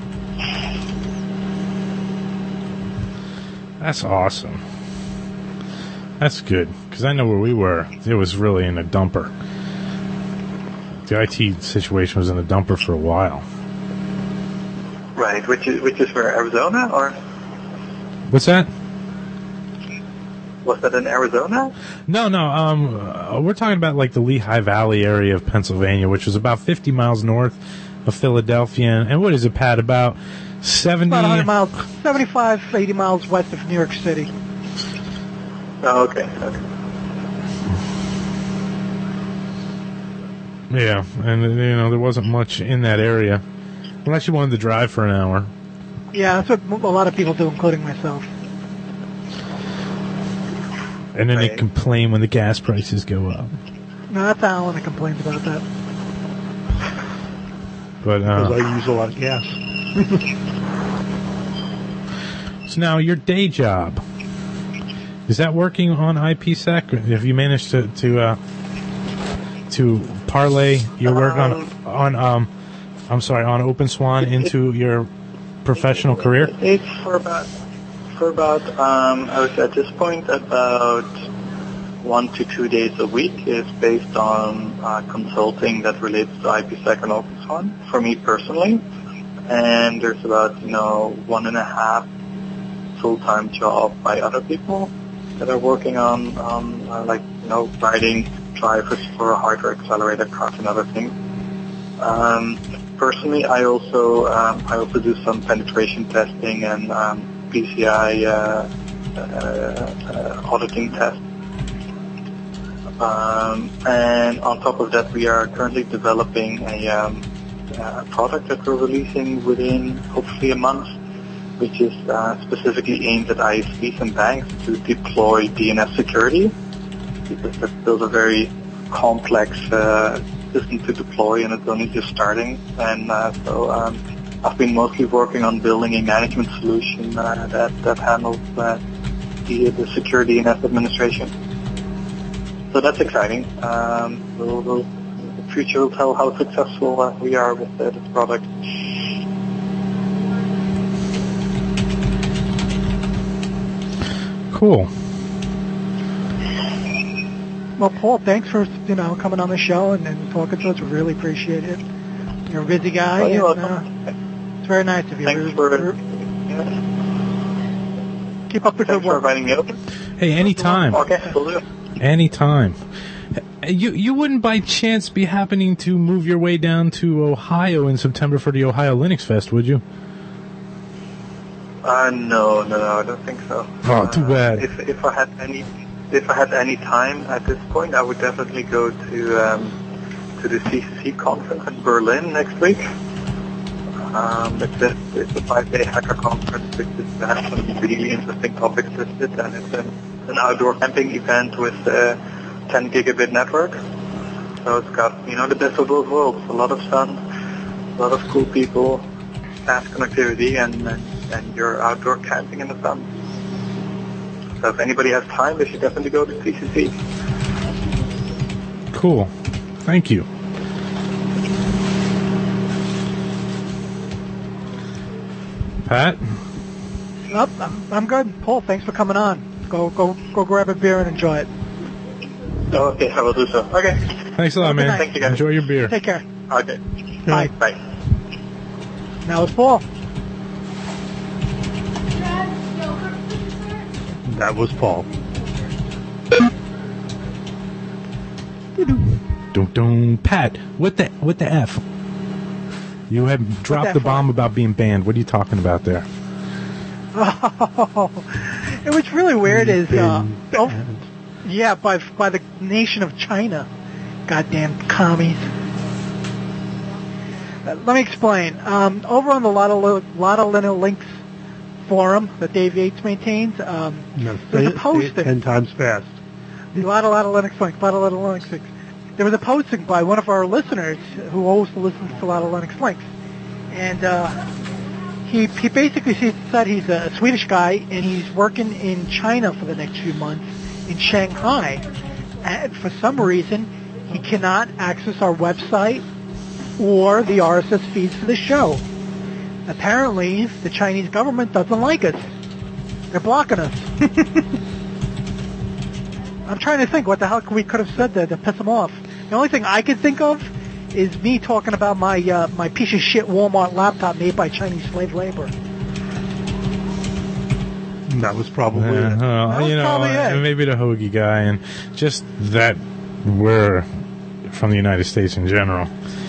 That's awesome. That's good, because I know where we were. It was really in a dumper. The I T situation was in a dumper for a while. Right, which is which is where, Arizona, or What's that? was that in Arizona? No, no. Um, uh, we're talking about like the Lehigh Valley area of Pennsylvania, which was about fifty miles north of Philadelphia. And, and what is it, Pat? About seventy. About one hundred miles, seventy-five, eighty miles west of New York City. Oh, okay. okay. Yeah, and you know there wasn't much in that area, unless you wanted to drive for an hour. Yeah, that's what a lot of people do, including myself. And then Right. they complain when the gas prices go up. No, that's Alan that complains about that. But uh, Because I use a lot of gas. so now your day job, is that working on IPsec? Or have you managed to to uh, to parlay your work on on um I'm sorry on OpenSwan into your professional career? It's for about for about um, I would say at this point about one to two days a week is based on uh, consulting that relates to IPsec and OpenSwan for me personally, and there's about you know one and a half full-time job by other people that are working on on uh, like you know writing drivers for hardware accelerator cards and other things. Um, personally, I also um, I also do some penetration testing and um, P C I uh, uh, uh, auditing tests. Um, and on top of that, we are currently developing a, um, a product that we're releasing within hopefully a month, which is uh, specifically aimed at I S Vs and banks to deploy D N S security, because that's still a very complex uh, system to deploy, and it's only just starting. And uh, so um, I've been mostly working on building a management solution uh, that that handles uh, the the secure D N S administration. So that's exciting. Um, we'll, we'll, the future will tell how successful uh, we are with uh, this product. Cool. Well, Paul, thanks for you know coming on the show and, and talking to us. We really appreciate it. You're a busy guy, Oh, you're and welcome. uh, it's very nice of you. Thanks We're- for we're- yeah, keep up the thanks good for work. inviting me over. Hey, anytime. Okay, will do. Anytime. You you wouldn't by chance be happening to move your way down to Ohio in September for the Ohio Linux Fest, would you? Uh, no, no, no, I don't think so. Oh, too Uh, bad. If if I had any, if I had any time at this point, I would definitely go to um, to the C C C conference in Berlin next week. Um, it's a, it's a five-day hacker conference which is, has some really interesting topics listed, and it's an, an outdoor camping event with a ten gigabit network. So it's got you know the best of both worlds: a lot of sun, a lot of cool people, fast connectivity, and and, and you're outdoor camping in the sun. So if anybody has time, they should definitely go to C C C. Cool. Thank you. Pat? Nope, I'm, I'm good. Paul, thanks for coming on. Go go go grab a beer and enjoy it. Okay, I will do so. Okay. Thanks a lot, Have a good man. night. Thank you, guys. Enjoy your beer. Take care. Okay. Bye. Bye. Now it's Paul. That was Paul. Dun, dun. Pat, what the what the F? You had dropped the the F? bomb about being banned. What are you talking about there? Oh, and what's really weird is, uh, Been oh, banned. yeah, by by the nation of China, goddamn commies. Uh, let me explain. Um, over on the Lotta Lotta Linux forum that Dave Yates maintains, um, No, there's say a it, say posting. it ten times fast. The Lotta Lotta Linux Links, Lotta Lotta Linux Links. There was a posting by one of our listeners who also listens to Lotta Linux Links, and uh, he he basically said he's a Swedish guy and he's working in China for the next few months in Shanghai, and for some reason he cannot access our website or the R S S feeds for the show. Apparently, the Chinese government doesn't like us. They're blocking us. I'm trying to think what the hell we could have said there to piss them off. The only thing I could think of is me talking about my uh, my piece of shit Walmart laptop made by Chinese slave labor. That was probably Yeah, it. well, That was you know, probably uh, it. maybe the hoagie guy, and just that we're from the United States in general.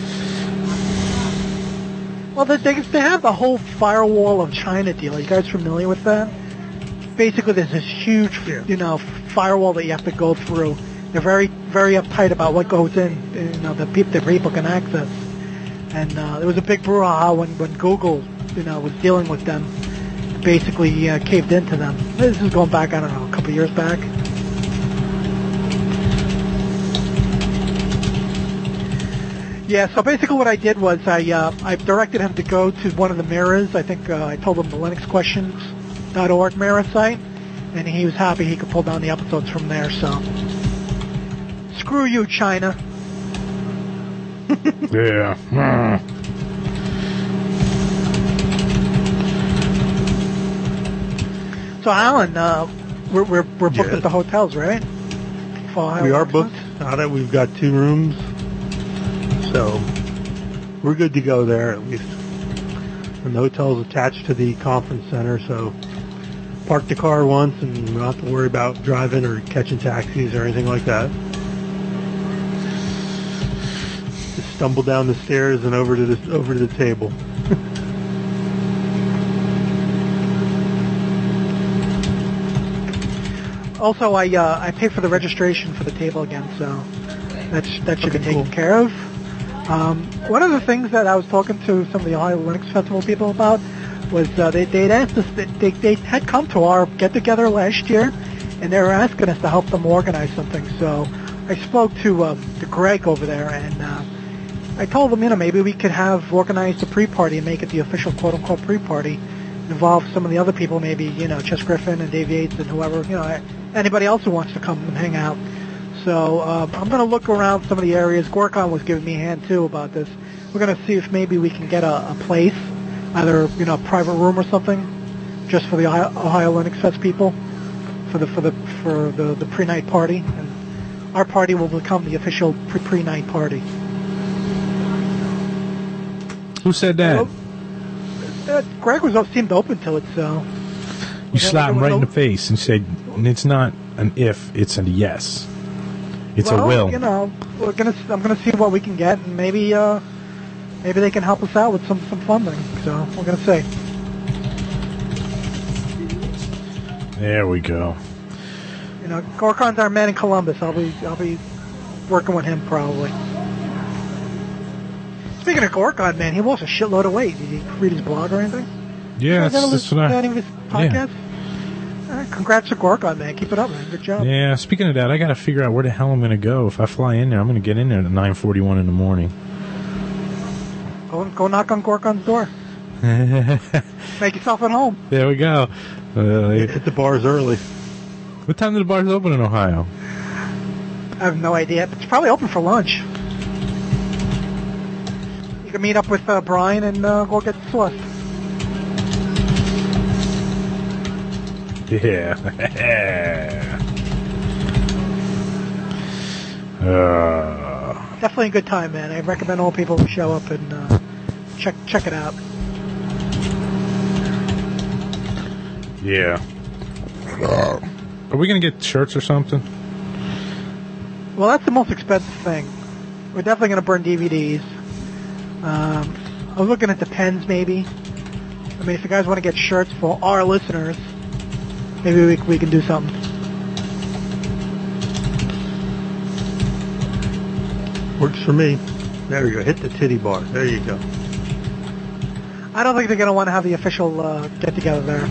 Well, they, they they have the whole firewall of China deal. Are you guys familiar with that? Basically, there's this huge, you know, firewall that you have to go through. They're very, very uptight about what goes in, you know, the people, the people can access. And uh, there was a big brouhaha when, when Google, you know, was dealing with them. Basically, uh, caved into them. This is going back, I don't know, a couple of years back. Yeah, so basically what I did was I uh, I directed him to go to one of the mirrors. I think uh, I told him the Linux Questions dot org mirror site, and he was happy he could pull down the episodes from there. So, screw you, China. Yeah. Hmm. So, Alan, uh, we're we're we're booked Yes. at the hotels, right? For Ohio We are Linux booked. Fest? Now that we've got two rooms, so we're good to go there at least. And the hotel's attached to the conference center, so park the car once and we don't have to worry about driving or catching taxis or anything like that. Just stumble down the stairs and over to the over to the table. Also, I uh, I paid for the registration for the table again, so that's that should Okay, be taken cool. care of. Um, one of the things that I was talking to some of the Ohio Linux Festival people about was uh, they they'd asked us that they they had come to our get together last year, and they were asking us to help them organize something. So I spoke to um, to Greg over there, and uh, I told them, you know, maybe we could have organized a pre-party and make it the official quote-unquote pre-party. Involve some of the other people, maybe, you know, Chess Griffin and Dave Yates and whoever, you know, anybody else who wants to come and hang out. So um, I'm going to look around some of the areas. Gorkon was giving me a hand, too, about this. We're going to see if maybe we can get a, a place, either, you know, a private room or something, just for the Ohio, Ohio Linux Fest people, for the for the for the, the pre-night party. And our party will become the official pre- pre-night party. Who said that? Well, Uh, Greg was seemed open to it, so You slapped him right in the face and said, "It's not an if, it's a yes. It's well, a will." You know, we're gonna. I'm gonna see what we can get, and maybe, uh, maybe they can help us out with some some funding. So we're gonna see. There we go. You know, Gorkon's our man in Columbus. I'll be I'll be working with him probably. Speaking of Gorkon, man, he lost a shitload of weight. Did you read his blog or anything? Yeah, You guys that's, ever that's listen what to I. any of his podcasts? All right, congrats to Gorkon, man. Keep it up, man. Good job. Yeah, speaking of that, I got to figure out where the hell I'm going to go. If I fly in there, I'm going to get in there at nine forty-one in the morning. Go go knock on Gorkon's door. Make yourself at home. There we go. Uh, Hit the bars early. what time do the bars open in Ohio? I have no idea. It's probably open for lunch. You can meet up with uh, Brian and uh, go get sauce. Yeah. uh, Definitely a good time, man. I recommend all people to show up and uh, check check it out. yeah. Are we going to get shirts or something? Well, that's the most expensive thing. We're definitely going to burn D V Ds. Um, I was looking at the pens, maybe. I mean, if you guys want to get shirts for our listeners, maybe we we can do something. Works for me. There you go. Hit the titty bar. There you go. I don't think they're going to want to have the official uh, get together there.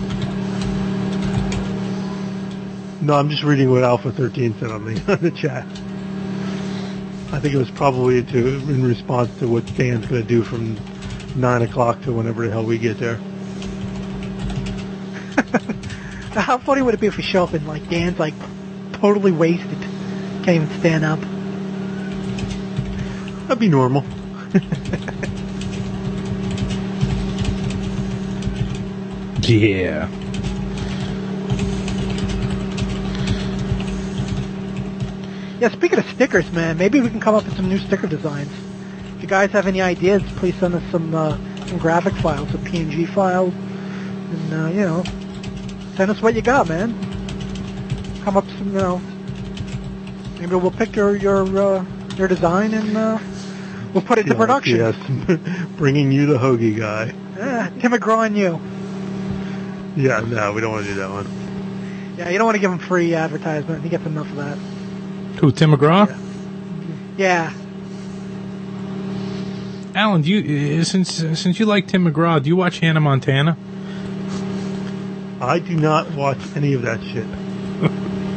No, I'm just reading what Alpha thirteen said on the on the chat. I think it was probably to in response to what Dan's going to do from nine o'clock to whenever the hell we get there. How funny would it be if we show up and like Dan's like totally wasted, can't even stand up? That'd be normal. Yeah. Yeah, speaking of stickers, man, maybe we can come up with some new sticker designs. If you guys have any ideas, please send us some uh, some graphic files, some P N G files, and uh, you know, send us what you got, man. Come up with some, you know, maybe we'll pick your your uh, your design and uh, we'll put it into Yes, production. Yes, bringing you the hoagie guy. Yeah, Tim McGraw and you. Yeah, no, we don't want to do that one. Yeah, you don't want to give him free advertisement. He gets enough of that. Who, Tim McGraw? Yeah. Alan, do you uh, since since you like Tim McGraw, do you watch Hannah Montana? I do not watch any of that shit.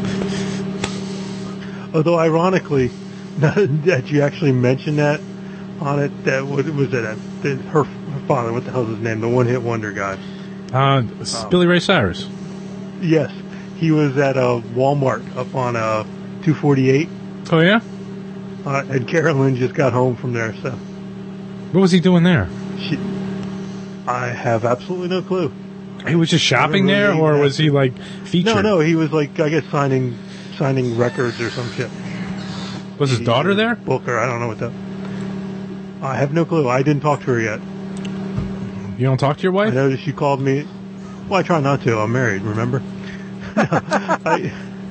Although, ironically, that you actually mentioned that, on it that was, was it a, the, her, her father, what the hell's his name, the one-hit wonder guy. Uh, it's Um, Billy Ray Cyrus. Yes, he was at a Walmart up on uh, two forty-eight, Oh, yeah? uh, and Carolyn just got home from there, so What was he doing there? she, I have absolutely no clue. He was just shopping there, Really? or was he, like, featured? No, no, he was like, I guess, signing signing records or some shit. Was his He- daughter or there? Booker, I don't know what that. I have no clue. I didn't talk to her yet. You don't talk to your I wife? noticed she called me. Well, I try not to. I'm married, remember? I,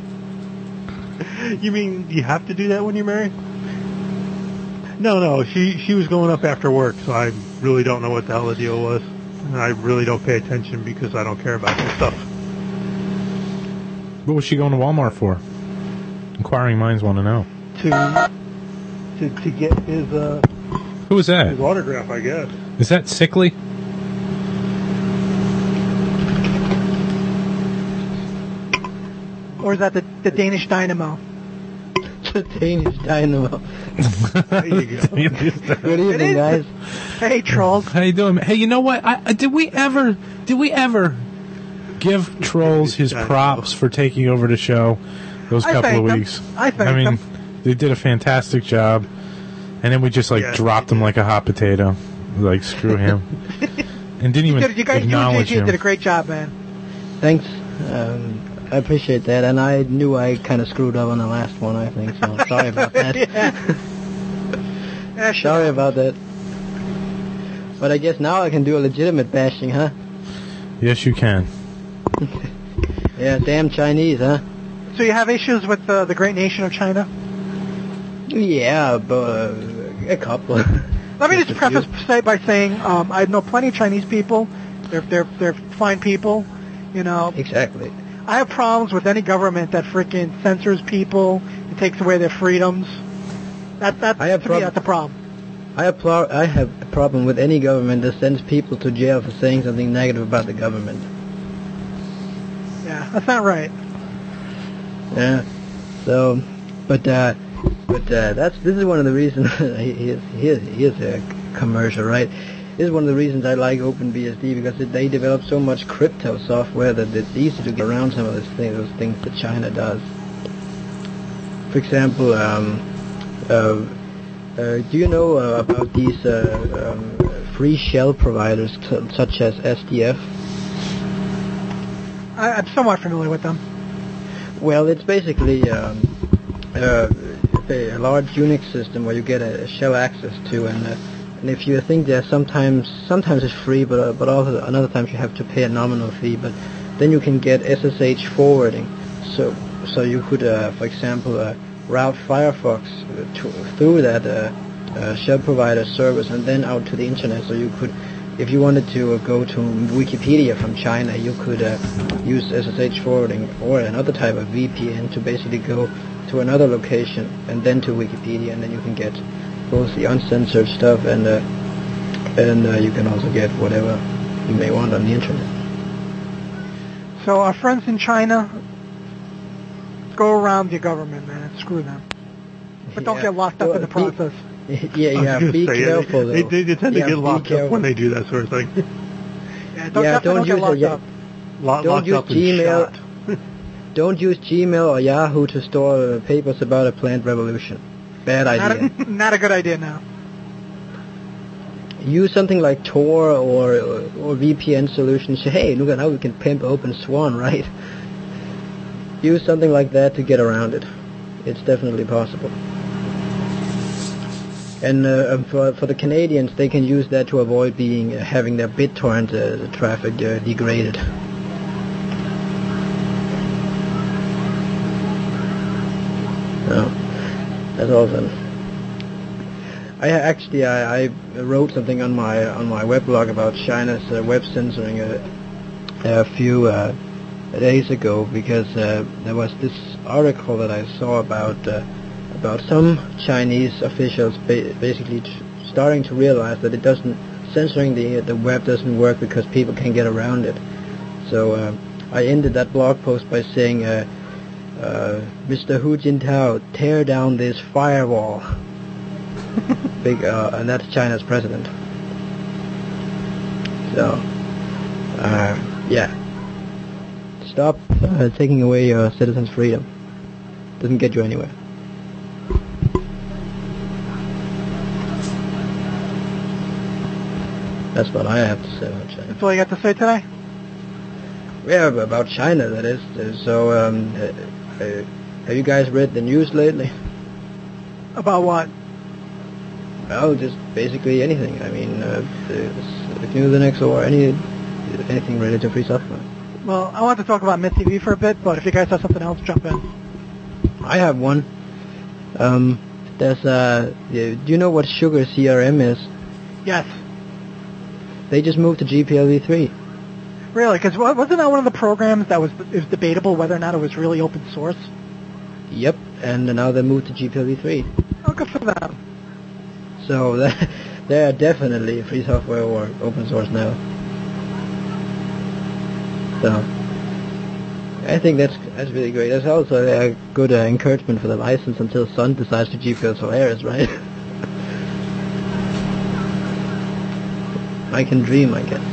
you mean you have to do that when you're married? No, no. She she was going up after work, so I really don't know what the hell the deal was. And I really don't pay attention because I don't care about this stuff. What was she going to Walmart for? Inquiring minds want to know. To to to get his uh Who was that? his autograph, I guess. Is that Sickly? Or is that the, the Danish Dynamo? The Danish Dynamo. There you go. Good It evening, is. guys. Hey, trolls. How you doing? Hey, you know what? I, I, did we ever? Did we ever give Trolls his props for taking over the show those I couple of thanked them. weeks? I thanked I mean, them. they did a fantastic job, and then we just like Yeah, dropped they him did. like a hot potato. Like screw him, and didn't You, even did, you guys, you and acknowledge J J him. did a great job, man. Thanks. Um, I appreciate that, and I knew I kind of screwed up on the last one, I think, so sorry about that. Yeah. Yeah, shut Sorry up. about that. But I guess now I can do a legitimate bashing, huh? Yes, you can. Yeah, damn Chinese, huh? So you have issues with uh, the great nation of China? Yeah, but uh, a couple. Let me just Just a preface few. say by saying um, I know plenty of Chinese people. They're they're they're fine people. You know, Exactly. I have problems with any government that freaking censors people and takes away their freedoms. That that I have to me prob- that's a problem. I have, pro- I have a problem with any government that sends people to jail for saying something negative about the government. Yeah, that's not right. Yeah. So, but uh, but uh, that's this is one of the reasons. here's here's here's a commercial, right? This is one of the reasons I like OpenBSD because it, they develop so much crypto software that it's easy to get around some of those things, those things that China does. For example, um, uh, uh, do you know uh, about these uh, um, free shell providers t- such as S D F? I, I'm somewhat familiar with them. Well, it's basically um, uh, a large Unix system where you get a shell access to, and uh, and if you think that sometimes sometimes it's free, but uh, but also another times you have to pay a nominal fee, but then you can get S S H forwarding. So so you could, uh, for example, uh, route Firefox to, through that uh, uh, shell provider service and then out to the internet. So you could, if you wanted to uh, go to Wikipedia from China, you could uh, use S S H forwarding or another type of V P N to basically go to another location and then to Wikipedia, and then you can get both the uncensored stuff and uh, and uh, you can also get whatever you may want on the internet. So our friends in China, go around your government, man. Screw them. But don't Yeah. get locked up Well, in the be- process. Yeah, I was yeah. gonna Be say, yeah, careful, they, though. they, they tend to Yeah, get be locked up careful. when they do that sort of thing. Yeah, don't, Yeah, definitely don't don't get use locked it, yeah. up. Lo- Don't locked use up and Gmail. shot. Don't use Gmail or Yahoo to store uh, papers about a planned revolution. Bad Not idea. a, not a good idea now. Use something like Tor or or V P N solutions. Say, hey, look at how we can pimp Open Swan, right? Use something like that to get around it. It's definitely possible. And uh, for for the Canadians, they can use that to avoid being uh, having their BitTorrent uh, traffic uh, degraded. No, that's awesome. I actually I, I wrote something on my on my weblog about China's uh, web censoring a, a few uh, days ago because uh, there was this article that I saw about uh, about some Chinese officials ba- basically t- starting to realize that it doesn't censoring the the web doesn't work because people can get around it. So uh, I ended that blog post by saying, uh, uh, Mister Hu Jintao, tear down this firewall. big, uh, and that's China's president. So, uh, yeah. Stop uh, taking away your citizens' freedom. Doesn't get you anywhere. That's what I have to say about China. That's all you got to say today? Yeah, about China, that is. So, um, uh, uh, have you guys read the news lately? About what? Well, just basically anything. I mean, uh, the, the G N U Linux or any anything related to free software. Well, I want to talk about MidTV for a bit, but if you guys have something else, jump in. I have one. Um, there's uh, do you know what Sugar C R M is? Yes. They just moved to G P L v three. Really? Because wasn't that one of the programs that was it was debatable whether or not it was really open source? Yep, and now they moved to G P L v three. Oh, good for them. So they are definitely free software or open source now. So I think that's that's really great. That's also a good uh, encouragement for the license until Sun decides to G P L Solaris, right? I can dream, I guess.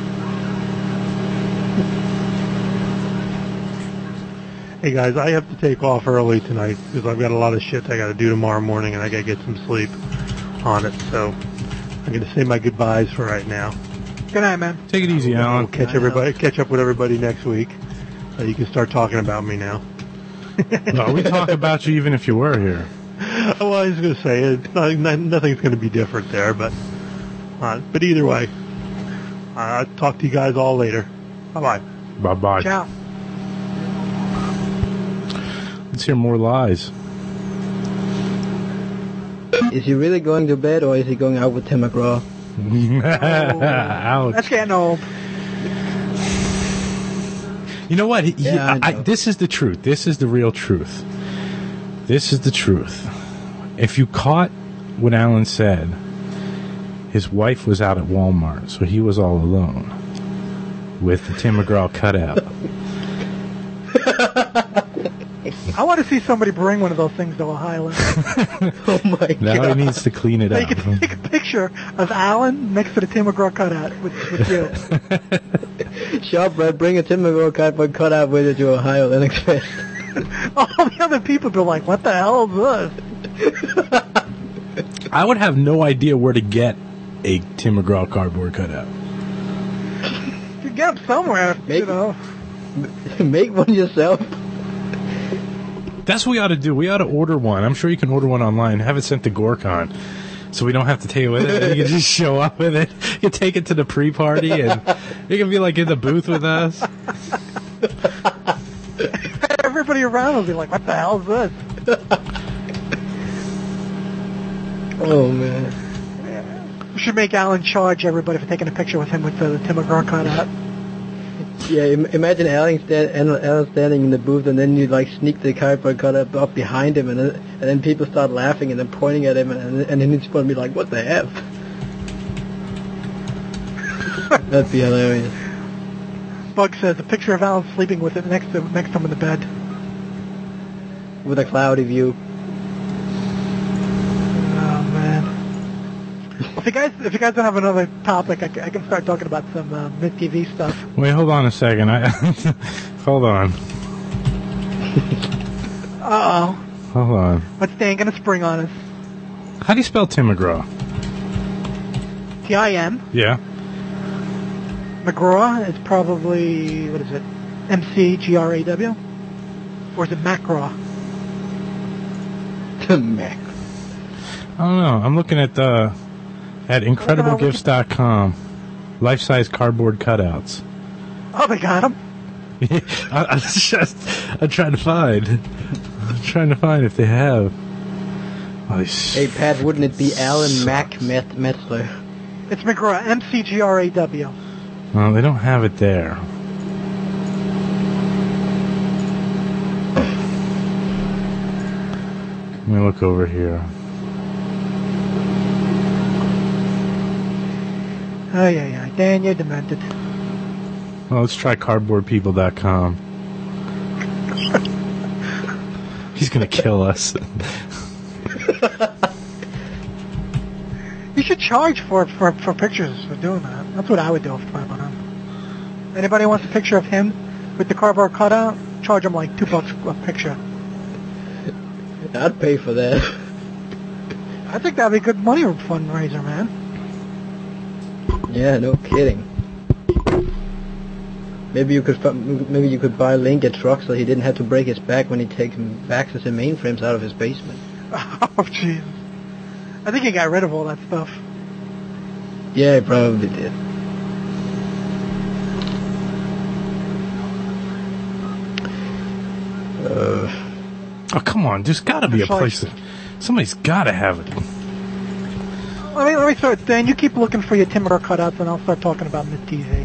Hey guys, I have to take off early tonight because I've got a lot of shit I got to do tomorrow morning, and I got to get some sleep on it. So I'm going to say my goodbyes for right now. Good night, man. Take it easy, Alan. We'll catch everybody, catch up with everybody next week. Uh, you can start talking about me now. No, we talk about you even if you were here. Well, I was going to say it's not, not, nothing's going to be different there, but uh, but either way, uh, I'll talk to you guys all later. Bye bye. Bye bye. Ciao. Let's hear more lies. Is he really going to bed, or is he going out with Tim McGraw? Ouch. That's getting old. You know what? He, he- Yeah, I I- know. this is the truth. This is the real truth. This is the truth. If you caught what Alan said, his wife was out at Walmart, so he was all alone with the Tim McGraw cutout. I want to see somebody bring one of those things to Ohio. Oh my Now god. he needs to clean it So you up. can take a picture of Alan next to the Tim McGraw cutout with, with you. Shopware, bring a Tim McGraw cardboard cutout with you to Ohio Linux Fest. All the other people be like, what the hell is this? I would have no idea where to get a Tim McGraw cardboard cutout. You get them somewhere, Maybe. you know. Make one yourself. That's what we ought to do. We ought to order one. I'm sure you can order one online. Have it sent to Gorkon, so we don't have to take it with it. You can just show up with it. You can take it to the pre-party, and you can be like in the booth with us. Everybody around will be like, what the hell is this? Oh man. We should make Alan charge everybody for taking a picture with him with the, the Tim McGraw cutout. Yeah, Im- imagine Alan, stand- Alan standing in the booth, and then you like sneak the cardboard cutout up behind him, and then, and then people start laughing and then pointing at him, and, and then he's going to be like, "What the f?" That'd be hilarious. Bug says a picture of Alan sleeping with it next to next to him in the bed. With a cloudy view. Oh man. If you guys if you guys don't have another topic, I, ca- I can start talking about some uh, mid-T V stuff. Wait, hold on a second. I hold on. Uh oh. Hold on. What's Dan gonna spring on us? How do you spell Tim McGraw? T I M. Yeah. McGraw is probably, what is it? M C G R A W? Or is it MacGraw? Mac. I don't know. I'm looking at the at incredible gifts dot com. Life-size cardboard cutouts. Oh, they got him. I, I was just I'm trying to find. I'm trying to find if they have. Oh, these- Hey Pat, wouldn't it be Alan Mac Met- Metzler? It's McGraw, M C G R A W. No, they don't have it there. Let me look over here. Oh, yeah, yeah. Dan, you're demented. Well, let's try cardboard people dot com. He's gonna kill us. You should charge for for for pictures for doing that. That's what I would do if I were him. Anybody wants a picture of him with the cardboard cutout? Charge him like two bucks a picture. I'd pay for that. I think that'd be a good money fundraiser, man. Yeah, no kidding. Maybe you could fu- maybe you could buy Link a truck so he didn't have to break his back when he takes boxes and mainframes out of his basement. Oh, jeez. I think he got rid of all that stuff. Yeah, he probably did. Uh, oh, come on. There's got to be a place that somebody's got to have it. Let me, let me start, Dan, you keep looking for your Timber cutouts and I'll start talking about Mid T V.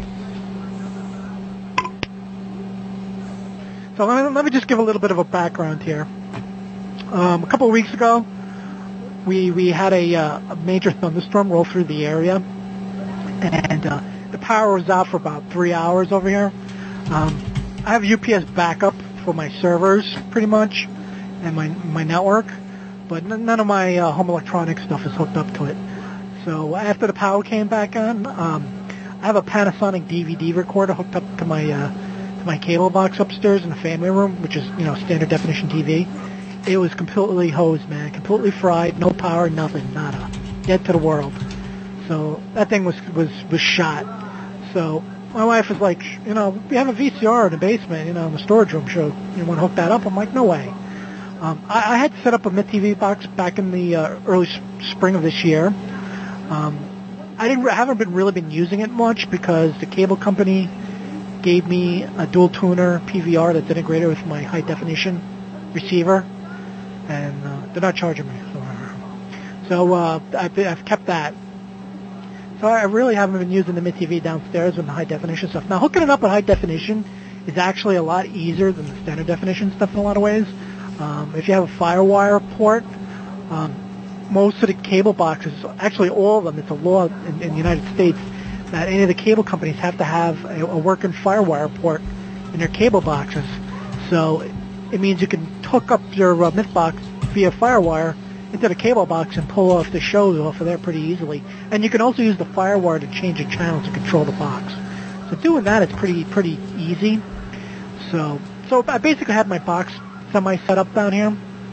So let me, let me just give a little bit of a background here. Um, a couple of weeks ago, we we had a, uh, a major thunderstorm roll through the area, and uh, the power was out for about three hours over here. Um, I have U P S backup for my servers, pretty much, and my my network, but n- none of my uh, home electronic stuff is hooked up to it. So after the power came back on, um, I have a Panasonic D V D recorder hooked up to my uh, to my cable box upstairs in the family room, which is, you know, standard definition T V. It was completely hosed, man, completely fried, no power, nothing, nada, dead to the world. So that thing was was was shot. So my wife was like, you know, we have a V C R in the basement, you know, in the storage room. So you want to hook that up? I'm like, no way. Um, I, I had set up a Mid T V box back in the uh, early s- spring of this year. Um, I didn't, I haven't been really been using it much because the cable company gave me a dual tuner P V R that's integrated with my high definition receiver, and uh, they're not charging me. So, so uh, I've, I've kept that. So I really haven't been using the Mid T V downstairs with the high definition stuff. Now hooking it up with high definition is actually a lot easier than the standard definition stuff in a lot of ways. Um, if you have a FireWire port, um, most of the cable boxes, actually all of them, it's a law in, in the United States that any of the cable companies have to have a, a working FireWire port in their cable boxes. So it means you can hook up your uh, Myth box via FireWire into the cable box and pull off the shows off of there pretty easily. And you can also use the FireWire to change the channels and control the box. So doing that is pretty pretty easy. So so I basically had my box semi set up down here.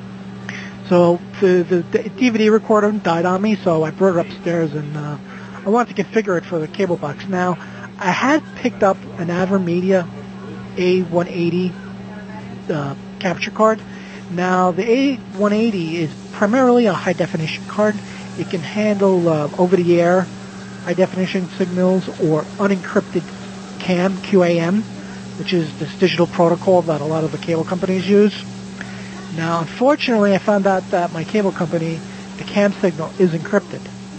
So the, the, the D V D recorder died on me, so I brought it upstairs and uh, I wanted to configure it for the cable box. Now, I had picked up an AverMedia A one eighty uh, capture card. Now, the A one eighty is primarily a high-definition card. It can handle uh, over-the-air high-definition signals or unencrypted C A M, Q A M, which is this digital protocol that a lot of the cable companies use. Now, unfortunately, I found out that my cable company, the C A M signal, is encrypted.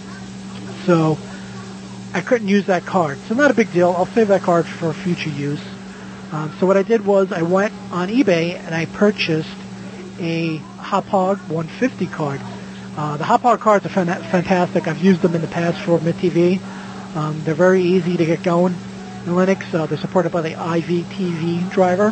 So I couldn't use that card. So not a big deal. I'll save that card for future use. Um, so what I did was I went on eBay and I purchased a Hauppauge one fifty card. Uh, the Hauppauge cards are fan- fantastic. I've used them in the past for Mid T V. Um, they're very easy to get going in Linux. Uh, they're supported by the I V T V driver.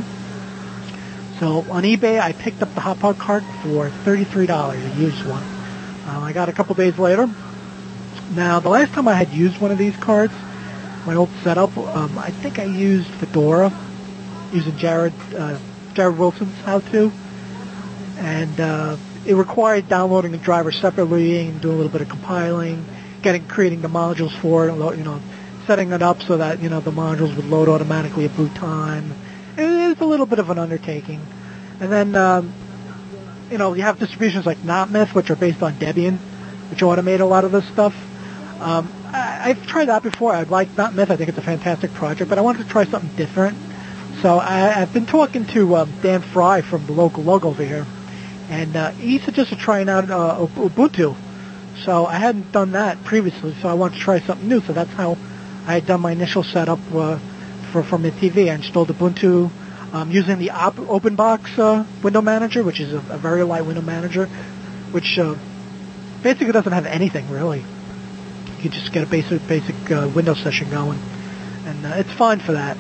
So on eBay, I picked up the Hauppauge card for thirty-three dollars, a used one. Uh, I got it a couple days later. Now, the last time I had used one of these cards, my old setup, um, I think I used Fedora, using Jared uh, Jared Wilson's how-to, and uh, it required downloading the driver separately and doing a little bit of compiling, getting creating the modules for it, you know, setting it up so that, you know, the modules would load automatically at boot time. It was a little bit of an undertaking. And then, um, you know, you have distributions like NotMyth, which are based on Debian, which automate a lot of this stuff. Um, I, I've tried that before. I like NotMyth. I think it's a fantastic project, but I wanted to try something different. So I, I've been talking to um, Dan Fry from the local log over here, and uh, he suggested trying out uh, Ubuntu. So I hadn't done that previously, so I wanted to try something new. So that's how I had done my initial setup uh, for, for Mid T V. I installed Ubuntu um, using the op- OpenBox uh, window manager, which is a, a very light window manager, which uh, basically doesn't have anything really. You just get a basic basic uh, Windows session going, and uh, it's fine for that.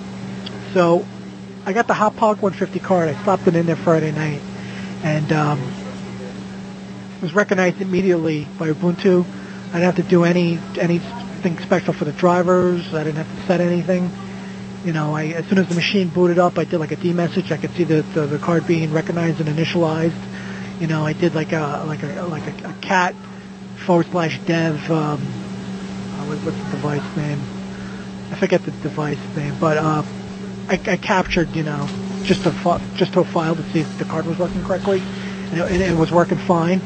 So I got the Hauppauge one fifty card. I slapped it in there Friday night, and um, was recognized immediately by Ubuntu. I didn't have to do any anything special for the drivers. I didn't have to set anything. You know, I, as soon as the machine booted up, I did like a D message. I could see the, the the card being recognized and initialized. You know, I did like a like a like a, a cat forward slash dev. Um, what, what's the device name? I forget the device name, but uh, I, I captured, you know, just a fi- just to a file to see if the card was working correctly, and it, and it was working fine.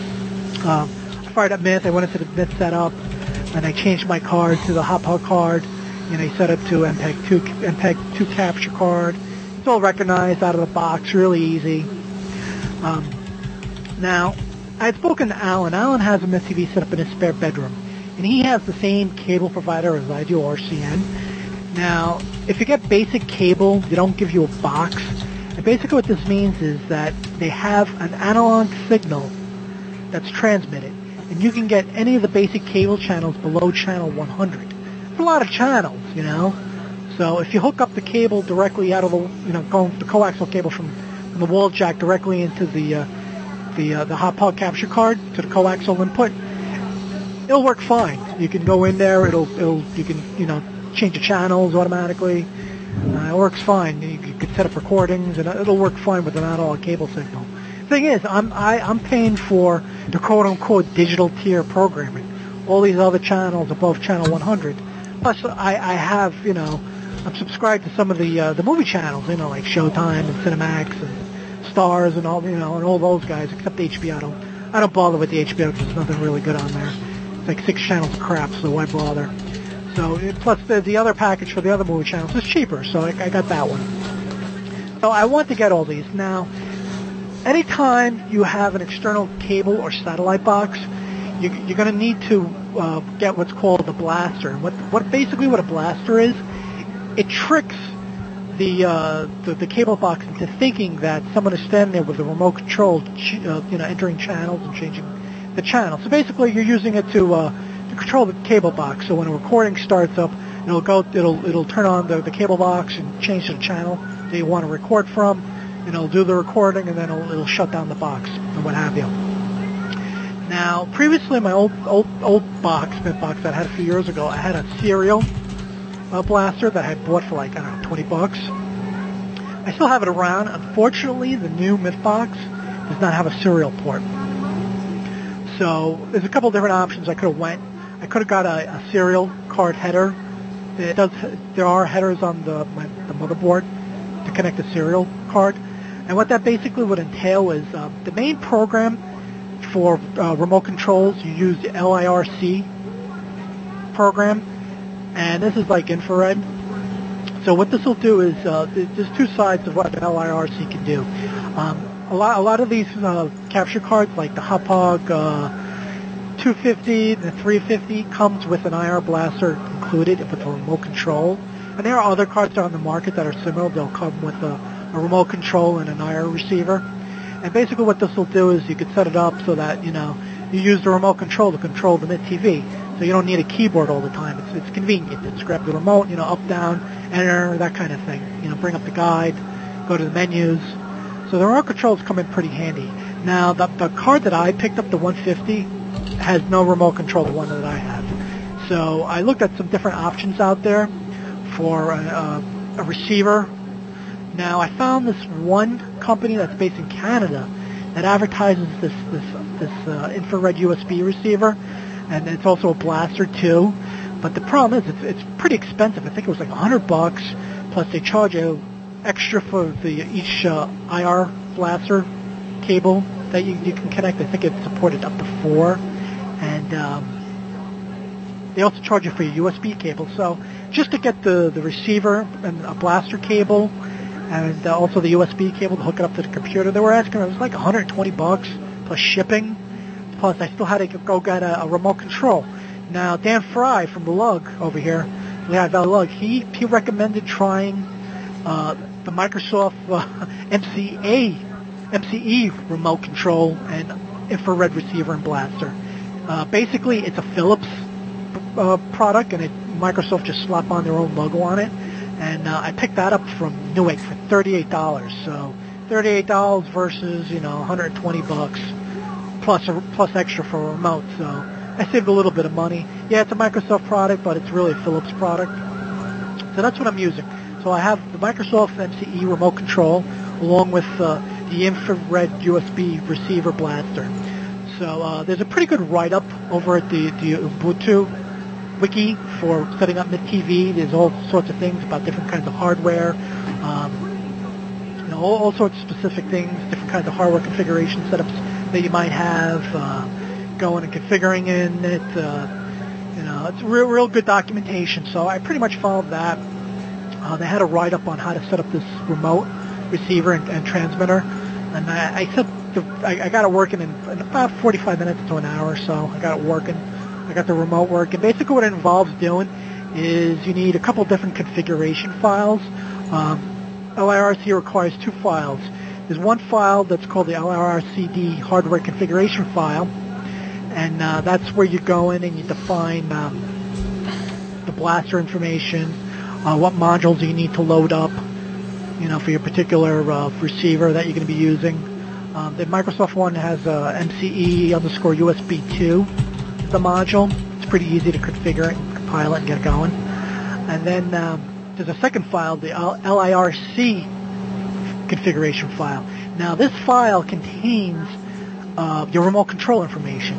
Um, I fired up Myth. I went into the Myth setup, and I changed my card to the Hop-Hog card. You know, I set it to M P E G two M P E G two capture card. It's all recognized out of the box, really easy. Um, now, I had spoken to Alan. Alan has a Myth T V set up in his spare bedroom, and he has the same cable provider as I do, R C N. Now, if you get basic cable, they don't give you a box. And basically what this means is that they have an analog signal that's transmitted. And you can get any of the basic cable channels below channel one hundred. It's a lot of channels, you know. So if you hook up the cable directly out of the, you know, going the coaxial cable from, from the wall jack directly into the uh, the uh, the Hop-Hog capture card to the coaxial input, it'll work fine. You can go in there. It'll it'll you can you know change the channels automatically. Uh, it works fine. You, you can set up recordings, and it'll work fine with an analog cable signal. Thing is, I'm I, I'm paying for the quote-unquote digital tier programming. All these other channels above channel one hundred. Plus, I, I have, you know, I'm subscribed to some of the uh, the movie channels, you know, like Showtime and Cinemax and Stars and all, you know, and all those guys, except H B O. I don't I don't bother with the H B O because there's nothing really good on there. It's like six channels of crap, so why bother? So plus the the other package for the other movie channels is cheaper, so I, I got that one. So I want to get all these now. Anytime you have an external cable or satellite box, you, you're going to need to uh, get what's called the blaster. And what, what basically what a blaster is, it tricks the, uh, the the cable box into thinking that someone is standing there with a remote control, uh, you know, entering channels and changing the channel. So basically, you're using it to uh, to control the cable box. So when a recording starts up, it'll go, it'll it'll turn on the, the cable box and change the channel that you want to record from. And it'll do the recording, and then it'll, it'll shut down the box and what have you. Now, previously, my old old old box, Myth box that I had a few years ago, I had a serial uh, blaster that I had bought for like I don't know twenty bucks. I still have it around. Unfortunately, the new Myth box does not have a serial port. So there's a couple different options I could have went. I could have got a, a serial card header. It does. There are headers on the my, the motherboard to connect a serial card. And what that basically would entail is uh, the main program for uh, remote controls, you use the L I R C program, and this is like infrared. So what this will do is, uh, there's two sides of what L I R C can do. Um, a lot, a lot of these uh, capture cards, like the Hop-Hog uh, two fifty, the three fifty, comes with an I R blaster included with a remote control. And there are other cards on the market that are similar. They'll come with a a remote control and an I R receiver. And basically what this will do is you could set it up so that, you know, you use the remote control to control the Myth T V. So you don't need a keyboard all the time. It's, it's convenient. You just grab the remote, you know, up, down, enter, that kind of thing. You know, bring up the guide, go to the menus. So the remote controls come in pretty handy. Now, the, the card that I picked up, the one fifty, has no remote control, the one that I have. So I looked at some different options out there for a, a, a receiver. Now, I found this one company that's based in Canada that advertises this this this uh, infrared U S B receiver, and it's also a blaster too. But the problem is, it's, it's pretty expensive. I think it was like a hundred bucks, plus they charge you extra for the each uh, I R blaster cable that you, you can connect. I think it's supported up to four, and um, they also charge you for your U S B cable. So just to get the the receiver and a blaster cable, and uh, also the U S B cable to hook it up to the computer, they were asking, it was like one hundred twenty bucks plus shipping. Plus, I still had to go get a, a remote control. Now, Dan Fry from the Lug over here, Lehigh Valley Lug, he he recommended trying uh, the Microsoft uh, M C A M C E remote control and infrared receiver and blaster. Uh, basically, it's a Philips uh, product, and it, Microsoft just slapped on their own logo on it. And uh, I picked that up from Newegg for thirty-eight dollars. So thirty-eight dollars versus, you know, one hundred twenty bucks plus a, plus extra for a remote. So I saved a little bit of money. Yeah, it's a Microsoft product, but it's really a Philips product. So that's what I'm using. So I have the Microsoft M C E remote control along with uh, the infrared U S B receiver blaster. So uh, there's a pretty good write-up over at the, the Ubuntu wiki for setting up Mint T V. There's all sorts of things about different kinds of hardware, um, you know, all, all sorts of specific things, different kinds of hardware configuration setups that you might have, uh, going and configuring in it. Uh, you know, it's real, real good documentation. So I pretty much followed that. Uh, they had a write-up on how to set up this remote receiver and, and transmitter, and I, I set the, I, I got it working in, in about forty-five minutes to an hour or so. I got it working. I got the remote working. Basically, what it involves doing is you need a couple different configuration files. Um, L I R C requires two files. There's one file that's called the L I R C D hardware configuration file, and uh, that's where you go in and you define um, the blaster information, uh, what modules you need to load up, you know, for your particular uh, receiver that you're going to be using. Um, the Microsoft one has uh, M C E underscore U S B two, the module. It's pretty easy to configure it, compile it, and get it going. And then um, there's a second file, the L I R C configuration file. Now, this file contains uh, your remote control information.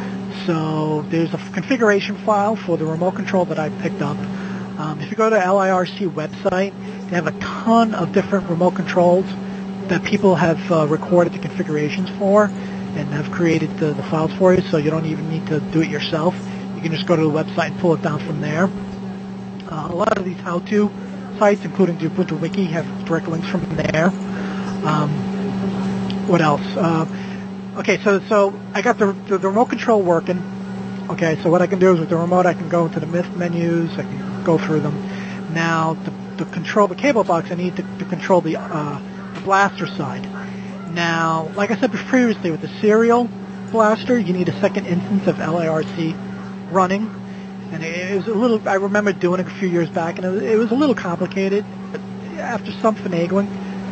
So there's a configuration file for the remote control that I picked up. Um, if you go to L I R C website, they have a ton of different remote controls that people have uh, recorded the configurations for and have created the, the files for you, so you don't even need to do it yourself. You can just go to the website and pull it down from there. Uh, a lot of these how-to sites, including the Ubuntu Wiki, have direct links from there. Um, what else? Uh, okay, so so I got the, the, the remote control working. Okay, so what I can do is with the remote, I can go into the M I F menus, I can go through them. Now, to, to control the cable box, I need to, to control the, uh, the blaster side. Now, like I said previously, with the serial blaster, you need a second instance of L I R C running. And it was a little, I remember doing it a few years back, and it was, it was a little complicated. But after some finagling,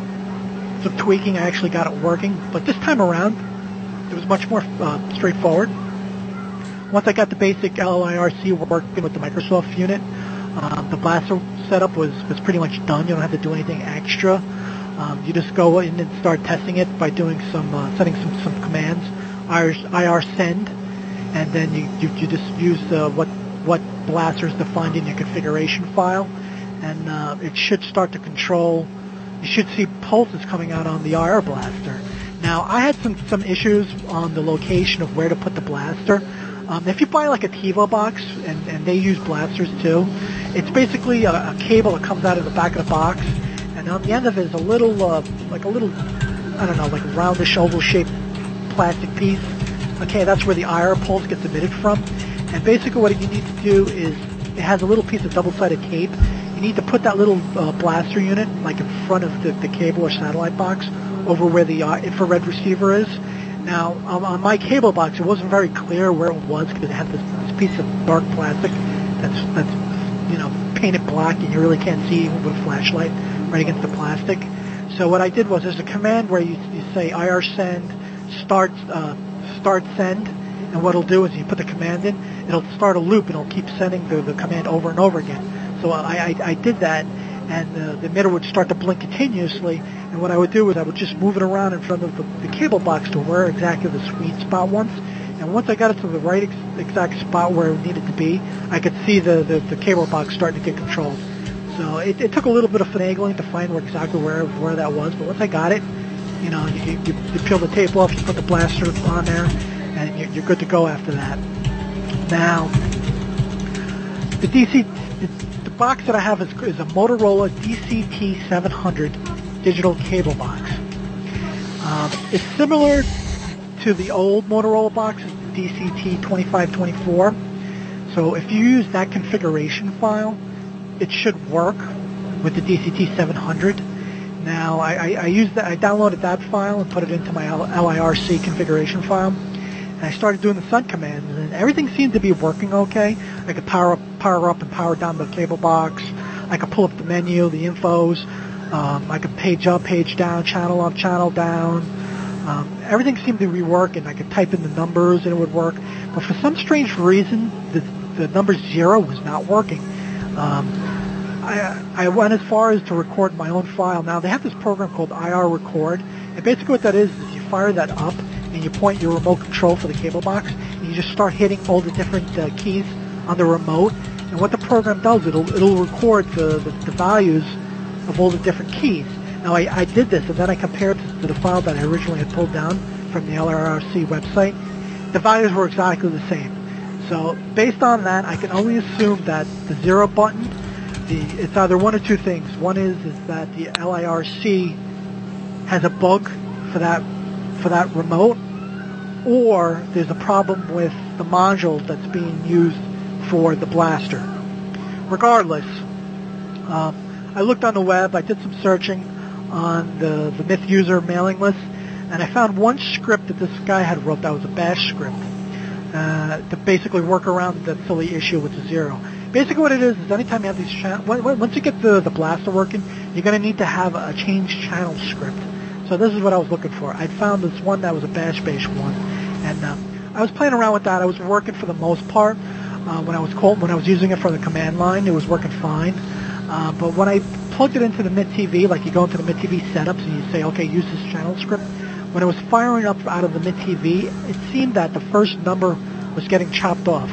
some tweaking, I actually got it working. But this time around, it was much more uh, straightforward. Once I got the basic L I R C working with the Microsoft unit, um, the blaster setup was, was pretty much done. You don't have to do anything extra. Um, you just go in and start testing it by doing some, uh, setting some, some commands, I R send, and then you, you, you just use uh, what what blaster is defined in your configuration file, and uh, it should start to control. You should see pulses coming out on the I R blaster. Now, I had some, some issues on the location of where to put the blaster. Um, if you buy like a TiVo box, and, and they use blasters too, it's basically a, a cable that comes out of the back of the box, and on the end of it is a little, uh, like a little, I don't know, like roundish oval-shaped plastic piece. Okay, that's where the I R pulse gets emitted from. And basically what you need to do is, it has a little piece of double-sided tape. You need to put that little uh, blaster unit, like in front of the, the cable or satellite box, over where the uh, infrared receiver is. Now, um, on my cable box, it wasn't very clear where it was because it had this, this piece of dark plastic that's, that's, you know, painted black, and you really can't see even with a flashlight right against the plastic. So what I did was, there's a command where you, you say I R send, start, uh, start send, and what it'll do is you put the command in, it'll start a loop, and it'll keep sending the, the command over and over again. So I, I, I did that, and uh, the emitter would start to blink continuously, and what I would do is I would just move it around in front of the, the cable box to where exactly the sweet spot was. And once I got it to the right ex- exact spot where it needed to be, I could see the, the, the cable box starting to get controlled. So it, it took a little bit of finagling to find where exactly where where that was, but once I got it, you know, you, you, you peel the tape off, you put the blaster on there, and you're, you're good to go after that. Now, the D C, the, the box that I have is, is a Motorola D C T seven hundred digital cable box. Um, it's similar to the old Motorola box, D C T twenty-five twenty-four. So if you use that configuration file, it should work with the D C T seven hundred. Now, I, I, I used that, I downloaded that file and put it into my L I R C configuration file. And I started doing the sun commands, and everything seemed to be working okay. I could power up, power up and power down the cable box. I could pull up the menu, the infos. Um, I could page up, page down, channel up, channel down. Um, everything seemed to be working. I could type in the numbers and it would work. But for some strange reason, the, the number zero was not working. Um, I, I went as far as to record my own file. Now, they have this program called I R Record. And basically what that is, is you fire that up and you point your remote control for the cable box and you just start hitting all the different uh, keys on the remote. And what the program does, it'll, it'll record the, the, the values of all the different keys. Now, I, I did this, and then I compared it to the file that I originally had pulled down from the L R R C website. The values were exactly the same. So, based on that, I can only assume that the zero button, the, it's either one or two things. One is, is that the L I R C has a bug for that, for that remote, or there's a problem with the module that's being used for the blaster. Regardless, um, I looked on the web, I did some searching on the, the Myth user mailing list, and I found one script that this guy had wrote that was a bash script uh, to basically work around that silly issue with the zero. Basically what it is, is anytime you have these channels, once you get the, the blaster working, you're going to need to have a change channel script. So this is what I was looking for. I found this one that was a bash-based one, and um, I was playing around with that. I was working for the most part. Uh, when I was called, when I was using it for the command line, it was working fine. Uh, but when I plugged it into the Myth T V, like you go into the Myth T V setups and you say, okay, use this channel script, when it was firing up out of the Myth T V, it seemed that the first number was getting chopped off.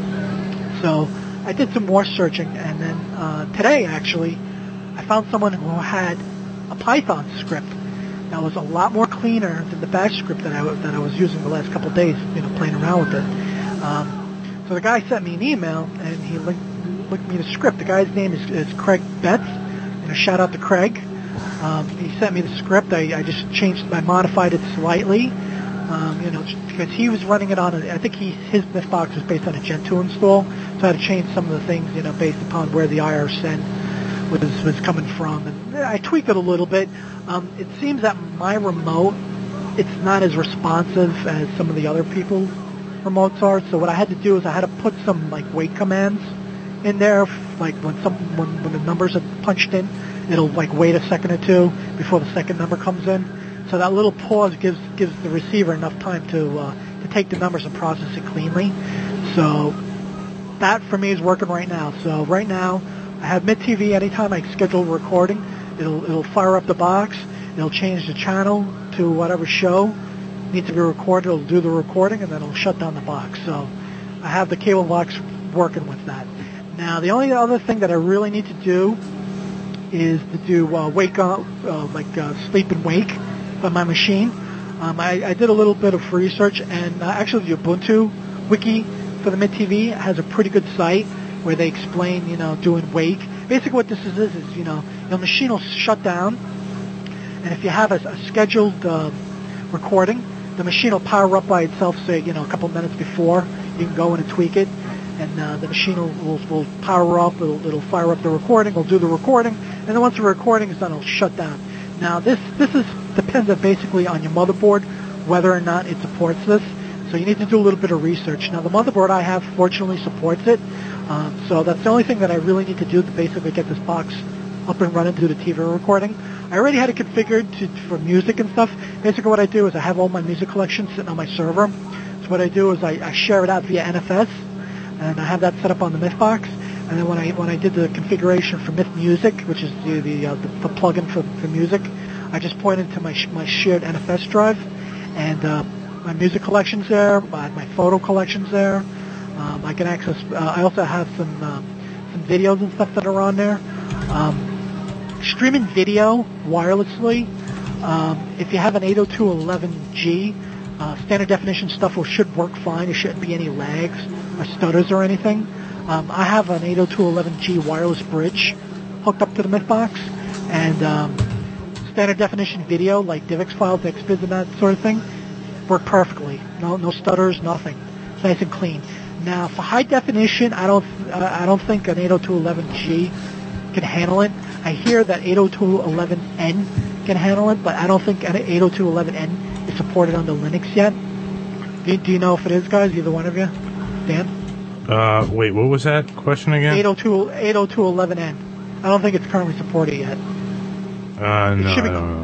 So I did some more searching, and then uh, today, actually, I found someone who had a Python script that was a lot more cleaner than the bash script that I, that I was using the last couple of days, you know, playing around with it. Um, so the guy sent me an email, and he linked, linked me the script. The guy's name is, is Craig Betts. You know, shout out to Craig. Um, he sent me the script. I, I just changed, I modified it slightly, um, you know, because he was running it on, a, I think he, his Mythbox was based on a Gentoo install, so I had to change some of the things, you know, based upon where the I R send was, was coming from. And I tweaked it a little bit. Um, it seems that my remote, it's not as responsive as some of the other people's remotes are, so what I had to do is I had to put some, like, wait commands in there, like when some when, when the numbers are punched in, it'll like wait a second or two before the second number comes in. So that little pause gives gives the receiver enough time to uh, to take the numbers and process it cleanly. So that for me is working right now. So right now I have Myth T V. Anytime I schedule a recording, it'll it'll fire up the box. It'll change the channel to whatever show needs to be recorded. It'll do the recording and then it'll shut down the box. So I have the cable box working with that. Now, the only other thing that I really need to do is to do uh, wake up, uh, like uh, sleep and wake on my machine. Um, I, I did a little bit of research, and uh, actually the Ubuntu wiki for the Myth T V has a pretty good site where they explain, you know, doing wake. Basically what this is, is, is you know, your machine will shut down, and if you have a, a scheduled uh, recording, the machine will power up by itself, say, you know, a couple minutes before. You can go in and tweak it. And uh, the machine will, will, will power up, it'll, it'll fire up the recording, it'll do the recording, and then once the recording is done, it'll shut down. Now, this this is depends basically on your motherboard, whether or not it supports this. So you need to do a little bit of research. Now, the motherboard I have fortunately supports it, um, so that's the only thing that I really need to do to basically get this box up and running to do the T V recording. I already had it configured to, for music and stuff. Basically what I do is I have all my music collections sitting on my server. So what I do is I, I share it out via N F S, and I have that set up on the Mythbox. And then when I when I did the configuration for Myth Music, which is the the, uh, the, the plugin for, for music, I just pointed to my sh- my shared N F S drive, and uh, my music collection's there, my, my photo collection's there. Um, I can access. Uh, I also have some uh, some videos and stuff that are on there. Um, streaming video wirelessly. Um, if you have an eight oh two eleven G, uh, standard definition stuff will should work fine. There shouldn't be any lags or stutters or anything. Um, I have an eight oh two eleven G wireless bridge hooked up to the Mythbox, and um, standard definition video like DivX files, X V I Z, and that sort of thing work perfectly. No, no stutters, nothing. It's nice and clean. Now, for high definition, I don't, uh, I don't think an eight oh two eleven G can handle it. I hear that eight oh two eleven N can handle it, but I don't think eight oh two eleven N is supported on the Linux yet. Do, do you know if it is, guys? Either one of you, Dan? Uh, wait, what was that question again? eight oh two eleven N. I don't think it's currently supported yet. Uh, no, be, I don't know.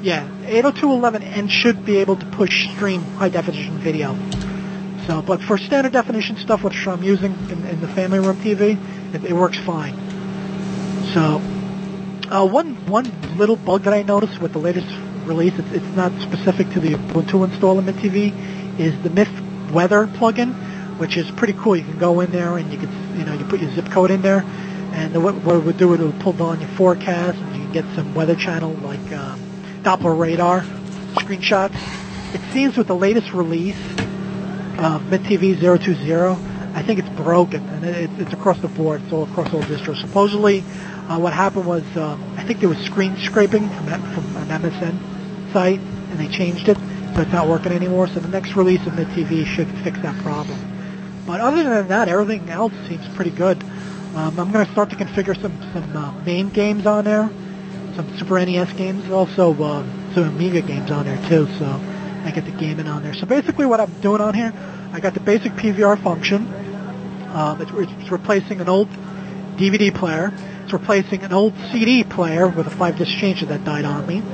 Yeah, eight oh two dot eleven n should be able to push stream high definition video. So, but for standard definition stuff, which I'm using in, in the family room T V, it, it works fine. So, uh, one one little bug that I noticed with the latest release, it's, it's not specific to the Ubuntu install in MidTV, is the Myth Weather plugin, which is pretty cool. You can go in there and you can, you know, you put your zip code in there, and the, what, what it would do, it would pull down your forecast, and you can get some weather channel like uh, Doppler radar screenshots. It seems with the latest release of MidTV zero two zero, I think it's broken, and it, it's across the board. It's all across all distros. Supposedly, uh, what happened was, um, I think there was screen scraping from, from an M S N site, and they changed it, so it's not working anymore. So the next release of MidTV should fix that problem. But other than that, everything else seems pretty good. Um, I'm going to start to configure some some uh, MAME games on there, some Super N E S games, also uh, some Amiga games on there too. So I get the gaming on there. So basically, what I'm doing on here, I got the basic P V R function. Um, it's, it's replacing an old D V D player. It's replacing an old C D player with a five-disc changer that died on me.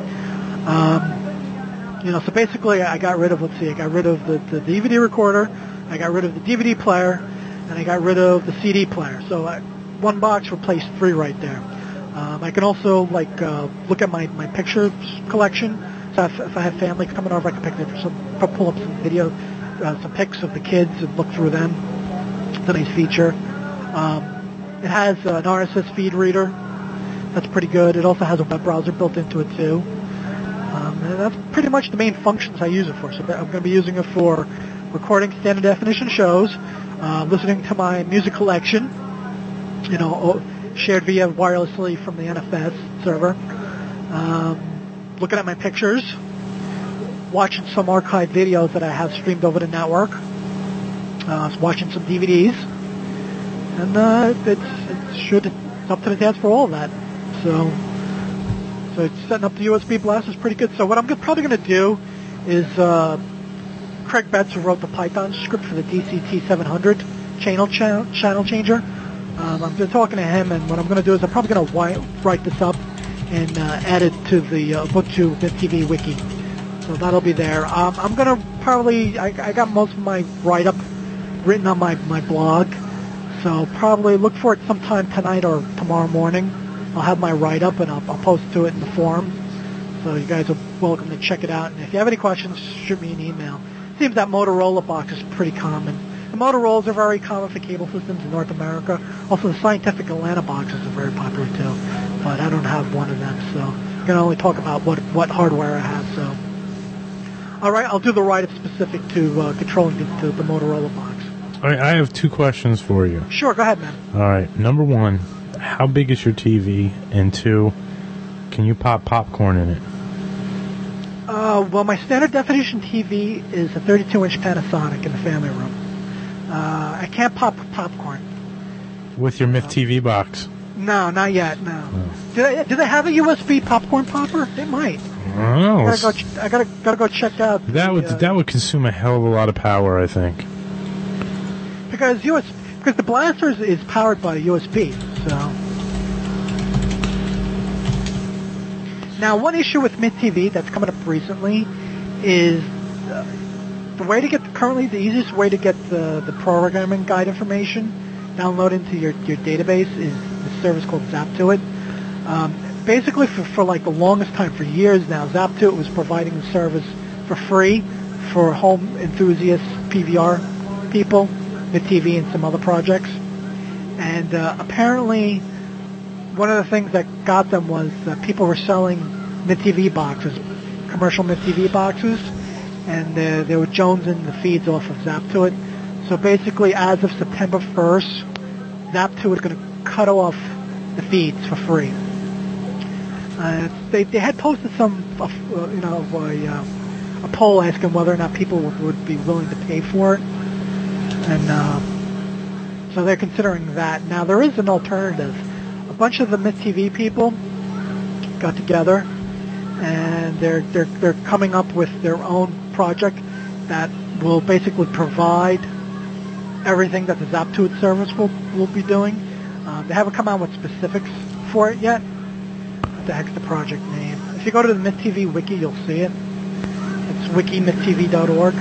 Um, you know, so basically, I got rid of, let's see, I got rid of the, the D V D recorder, I got rid of the D V D player, and I got rid of the C D player. So I, one box replaced three right there. Um, I can also, like, uh, look at my, my pictures collection. So if, if I have family coming over, I can pick up some, pull up some video, uh, some pics of the kids and look through them. It's a nice feature. Um, it has uh, an R S S feed reader. That's pretty good. It also has a web browser built into it too. Um, and that's pretty much the main functions I use it for. So I'm going to be using it for recording standard definition shows, uh, listening to my music collection, you know, shared via wirelessly from the N F S server, um, looking at my pictures, watching some archived videos that I have streamed over the network, uh, watching some D V Ds, and uh, it's, it should, it's up to the task for all of that. So, so it's setting up the U S B blast is pretty good. So what I'm probably going to do is uh, Craig Betts, who wrote the Python script for the D C T seven hundred channel channel, channel changer. Um, I'm been talking to him, and what I'm going to do is I'm probably going to write this up and uh, add it to the uh, Ubuntu MidTV wiki. So that'll be there. Um, I'm going to probably, I, I got most of my write-up written on my, my blog, so probably look for it sometime tonight or tomorrow morning. I'll have my write-up, and I'll, I'll post to it in the forum, so you guys are welcome to check it out. And if you have any questions, shoot me an email. It seems that Motorola box is pretty common. The Motorola's are very common for cable systems in North America. Also, the Scientific Atlanta boxes are very popular too, but I don't have one of them, so I can only talk about what what hardware I have. So, all right, I'll do the write-up specific to uh, controlling the, to the Motorola box. All right, I have two questions for you. Sure, go ahead, man. All right, number one, how big is your T V? And two, can you pop popcorn in it? Uh, well, my standard definition T V is a thirty-two inch Panasonic in the family room. Uh, I can't pop popcorn. With your MidTV box? No, not yet, no. Oh. Do they, do they have a U S B popcorn popper? They might. I don't know. I gotta go, ch- I gotta, gotta go check out. That the, would uh, that would consume a hell of a lot of power, I think. Because U S because the blaster is, is powered by U S B, so. Now, one issue with MidTV that's coming up recently is uh, the way to get currently the easiest way to get the, the programming guide information download into your, your database is the service called Zaptuit. Um, basically, for, for like the longest time, for years now, Zaptuit was providing the service for free for home enthusiasts, P V R people, MidTV and some other projects. And uh, apparently, one of the things that got them was that people were selling MidTV boxes, commercial MidTV boxes, and uh, they were jonesing the feeds off of Zaptuit. So basically, as of September first, Zaptuit is going to cut off the feeds for free. Uh, they they had posted some, uh, you know, a, uh, a poll asking whether or not people would, would be willing to pay for it, and uh, so they're considering that. Now there is an alternative. A bunch of the MidTV people got together, and they're they're they're coming up with their own project that will basically provide everything that the Zaptuit service will will be doing. Uh, they haven't come out with specifics for it yet. What the heck's the project name? if you go to the M I T T V wiki, you'll see it. It's wiki M I T T V dot org.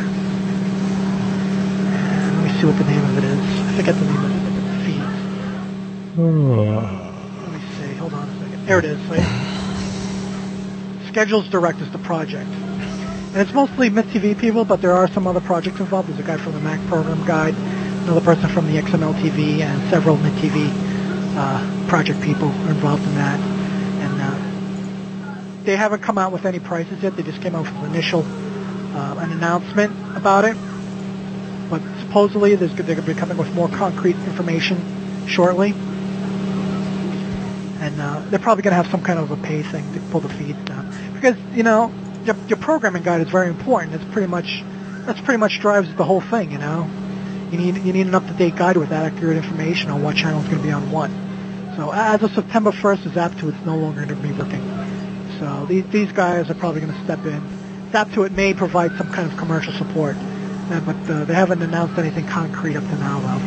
And let me see what the name of it is. I forget the name of the feed. Oh. Let me see. Hold on a second. There it is. Right? Schedules Direct is the project. And it's mostly M I T T V people, but there are some other projects involved. There's a guy from the Mac Program Guide, another person from the X M L T V, and several M I T T V uh, project people are involved in that. And uh, they haven't come out with any prices yet. They just came out with an initial uh, an announcement about it. But supposedly there's, they're going to be coming with more concrete information shortly. And uh, they're probably going to have some kind of a pay thing to pull the feeds down. Because, you know, your, your programming guide is very important. It's pretty much, that's pretty much drives the whole thing, you know. You need you need an up-to-date guide with accurate information on what channel is going to be on what. So as of September first, Zaptuit's no longer going to be working. So these, these guys are probably going to step in. Zaptuit may provide some kind of commercial support, uh, but uh, they haven't announced anything concrete up to now, though.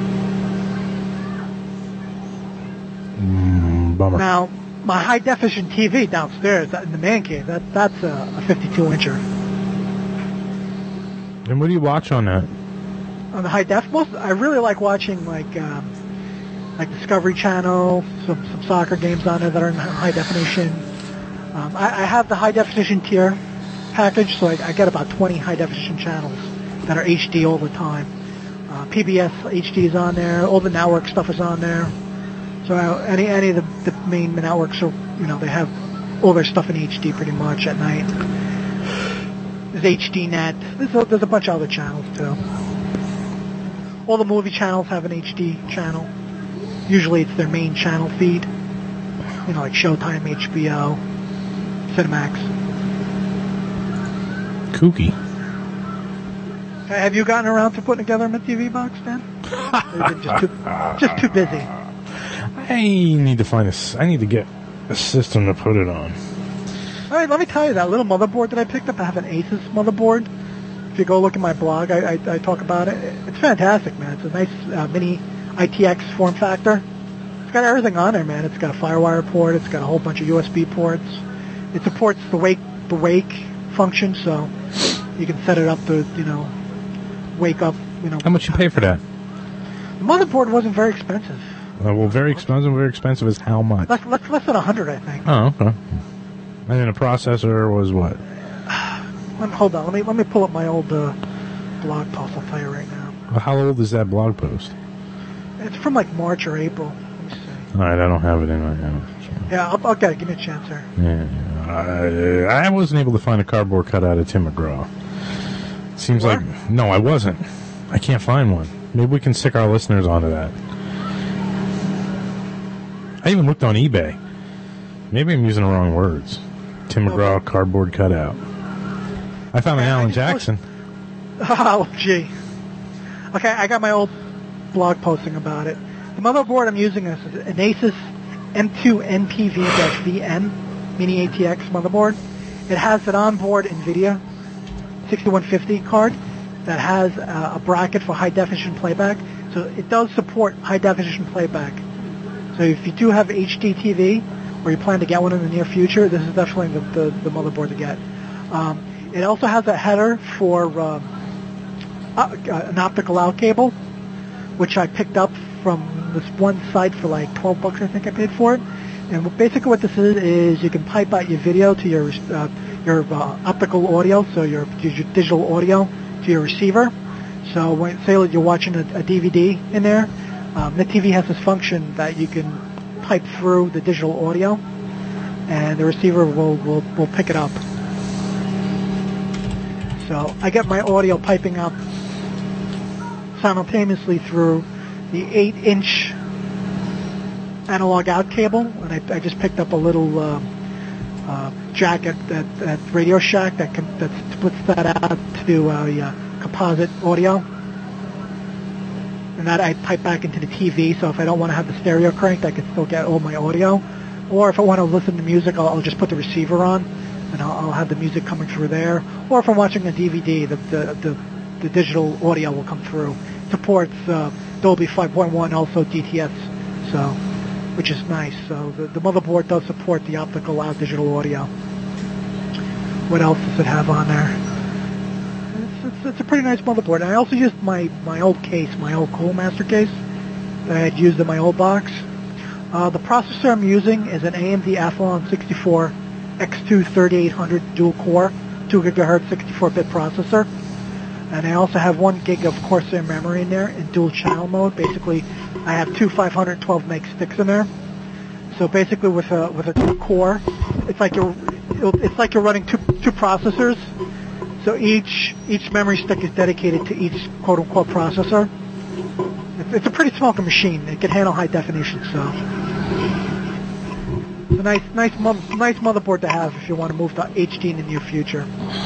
Mm, bummer. Now, my high-definition T V downstairs in the man cave, that, that's a, a fifty-two incher. And what do you watch on that? On the high def, most I really like watching like um, like Discovery Channel, some some soccer games on there that are in high definition. Um, I, I have the high definition tier package, so I, I get about twenty high definition channels that are H D all the time. Uh, P B S H D is on there. All the network stuff is on there. So uh, any any of the, the main networks are, you know, they have all their stuff in H D pretty much at night. There's H D Net. There's a, there's a bunch of other channels too. All the movie channels have an H D channel. Usually it's their main channel feed. You know, like Showtime, H B O, Cinemax. Kooky. Have you gotten around to putting together a M I T T V box, Dan? Or is it just too, just too busy? I need to find a, s- I need to get a system to put it on. All right, let me tell you, that little motherboard that I picked up, I have an Asus motherboard. If you go look at my blog, I, I, I talk about it. It's fantastic, man. It's a nice uh, mini I T X form factor. It's got everything on there, man. It's got a FireWire port. It's got a whole bunch of U S B ports. It supports the wake the wake function, so you can set it up to, you know, wake up. You know. How much you pay for that? The motherboard wasn't very expensive. Uh, well, very expensive. Very expensive is how much? Less, less, less than a hundred, I think. Oh, okay. And then the processor was what? Let me, hold on. Let me let me pull up my old uh, blog post. I'll tell you right now. Well, how old is that blog post? It's from like March or April. Let me see. All right, I don't have it in right now. So. Yeah, I'll, I'll get it. Give me a chance here. Yeah, I, I wasn't able to find a cardboard cutout of Tim McGraw. Seems What? like no, I wasn't. I can't find one. Maybe we can stick our listeners onto that. I even looked on eBay. Maybe I'm using the wrong words. Tim McGraw Okay. cardboard cutout. I found an Yeah, I Alan just looked- Jackson. Oh, gee. Okay, I got my old blog posting about it. The motherboard I'm using is an Asus M two N P V V M Mini A T X motherboard. It has an onboard NVIDIA sixty-one fifty card that has uh, a bracket for high definition playback. So it does support high definition playback. So if you do have H D T V, or you plan to get one in the near future, this is definitely the, the, the motherboard to get. Um, it also has a header for um, uh, an optical out cable, which I picked up from this one site for like twelve bucks, I think I paid for it. And basically what this is, is you can pipe out your video to your uh, your uh, optical audio, so your, your digital audio to your receiver. So when, say that you're watching a, a D V D in there, um, the T V has this function that you can pipe through the digital audio, and the receiver will, will, will pick it up. So I get my audio piping up simultaneously through the eight inch analog out cable, and I, I just picked up a little uh, uh, jack at, at, at Radio Shack that can, that splits that out to uh, yeah, composite audio, and that I pipe back into the T V. So if I don't want to have the stereo cranked, I can still get all my audio. Or if I want to listen to music, I'll, I'll just put the receiver on, and I'll, I'll have the music coming through there. Or if I'm watching a D V D, the the, the, the digital audio will come through. It supports uh, Dolby five point one, also D T S, so which is nice. So the, the motherboard does support the optical out digital audio. what else does it have on there? It's, it's, it's a pretty nice motherboard. And I also used my, my old case, my old Coolmaster case that I had used in my old box. Uh, the processor I'm using is an A M D Athlon sixty-four X two thirty-eight hundred dual core, two gigahertz, sixty-four bit processor. And I also have one gig of Corsair memory in there in dual channel mode. Basically, I have two five hundred twelve meg sticks in there. So basically, with a with a two core, it's like you're it's like you're running two two processors. So each each memory stick is dedicated to each quote unquote processor. It's, it's a pretty small machine. It can handle high definition. So it's a nice nice mo- nice motherboard to have if you want to move to H D in the near future.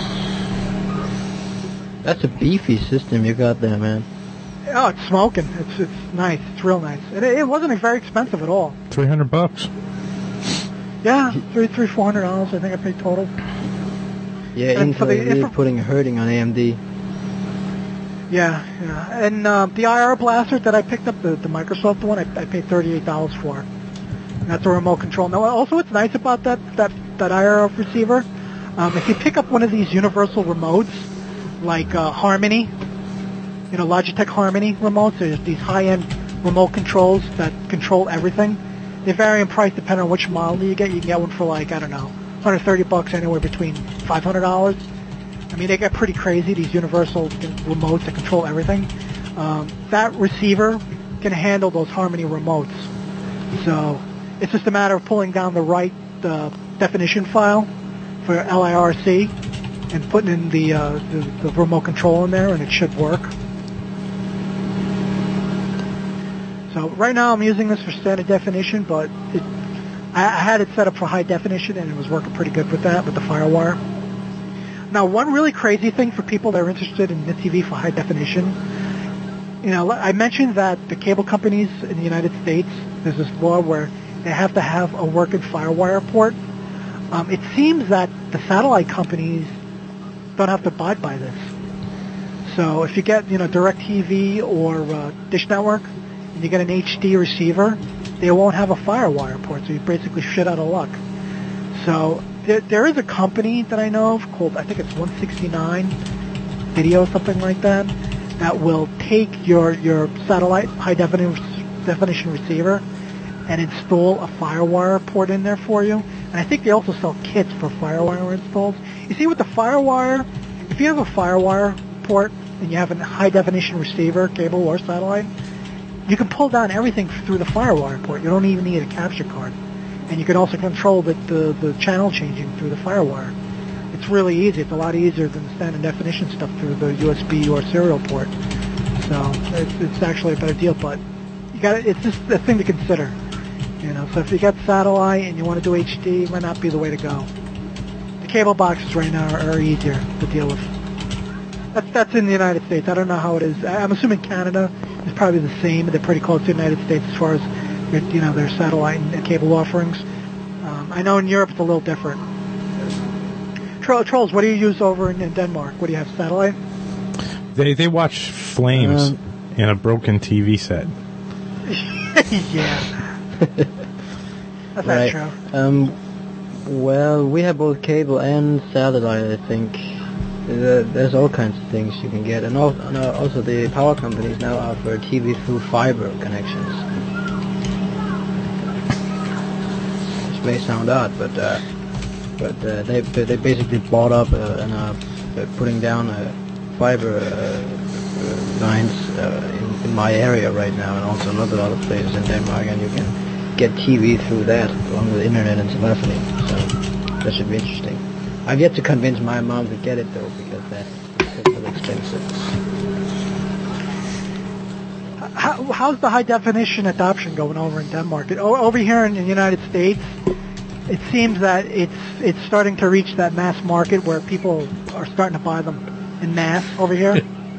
That's a beefy system you got there, man. Oh, it's smoking. It's it's nice. It's real nice. And it, it wasn't very expensive at all. Three hundred bucks. Yeah, three three four hundred dollars. I think I paid total. Yeah, And Intel for the- is really if- putting a hurting on A M D. Yeah, yeah. And uh, the I R blaster that I picked up, the, the Microsoft one, I, I paid thirty-eight dollars for. And that's a remote control. Now, also what's nice about that that that I R receiver, um, if you pick up one of these universal remotes, like uh, Harmony, you know, Logitech Harmony remotes, there's these high-end remote controls that control everything. They vary in price depending on which model you get. You can get one for like, I don't know, one hundred thirty bucks, anywhere between five hundred dollars. I mean, they get pretty crazy, these universal remotes that control everything. Um, that receiver can handle those Harmony remotes. So it's just a matter of pulling down the right uh, definition file for L I R C and putting in the, uh, the the remote control in there, and it should work. So right now I'm using this for standard definition, but it, I, I had it set up for high definition, and it was working pretty good with that, with the FireWire. Now, one really crazy thing for people that are interested in the T V for high definition, you know, I mentioned that the cable companies in the United States, there's this law where they have to have a working FireWire port. Um, it seems that the satellite companies don't have to abide by this. So if you get, you know, DirecTV or uh, Dish Network, and you get an H D receiver, they won't have a FireWire port, so you're basically shit out of luck. So there, there is a company that I know of called, I think it's one sixty-nine Video, something like that, that will take your, your satellite high definition, definition receiver and install a FireWire port in there for you. And I think they also sell kits for FireWire installs. You see, with the FireWire, if you have a FireWire port and you have a high definition receiver, cable or satellite, you can pull down everything through the FireWire port. You don't even need a capture card. And you can also control the, the, the channel changing through the FireWire. It's really easy. It's a lot easier than the standard definition stuff through the U S B or serial port. So it's, it's actually a better deal, but you got it's just a thing to consider. You know, so if you got satellite and you want to do H D, it might not be the way to go. The cable boxes right now are, are easier to deal with. That's that's in the United States. I don't know how it is. I'm assuming Canada is probably the same. They're pretty close to the United States as far as their, you know, their satellite and cable offerings. Um, I know in Europe it's a little different. Tro- Trolls, what do you use over in, in Denmark? What do you have, satellite? They they watch Flames Um, in a broken T V set. Yeah. That's Right. not true. Um, well, we have both cable and satellite, I think. There- There's all kinds of things you can get. And al- and also the power companies now offer T V through fiber connections. Which may sound odd, but uh, but uh, they they basically bought up uh, and uh, uh, putting down uh, fiber uh, uh, lines uh, in, in my area right now, and also another other places in Denmark, and you can get T V through that along with internet and telephony. So that should be interesting. I've yet to convince my mom to get it though, because that's, that's really expensive. How, how's the high definition adoption going over in Denmark? It, o- over here in the United States, it seems that it's it's starting to reach that mass market where people are starting to buy them in mass over here.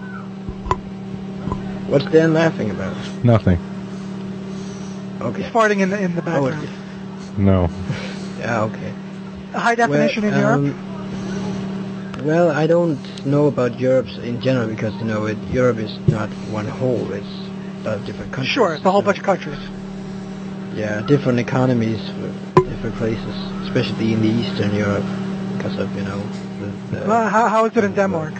What's Dan laughing about? Nothing. Okay. He's farting in the in the Oh, background. No. yeah, okay. High definition well, in Europe? um, Well, I don't know about Europe in general because, you know, it, Europe is not one whole. It's a lot of different countries. Sure, it's a whole so- bunch of countries. Yeah, different economies for different places, especially in the Eastern Europe, because of, you know, uh, Well, how, how is it in Denmark?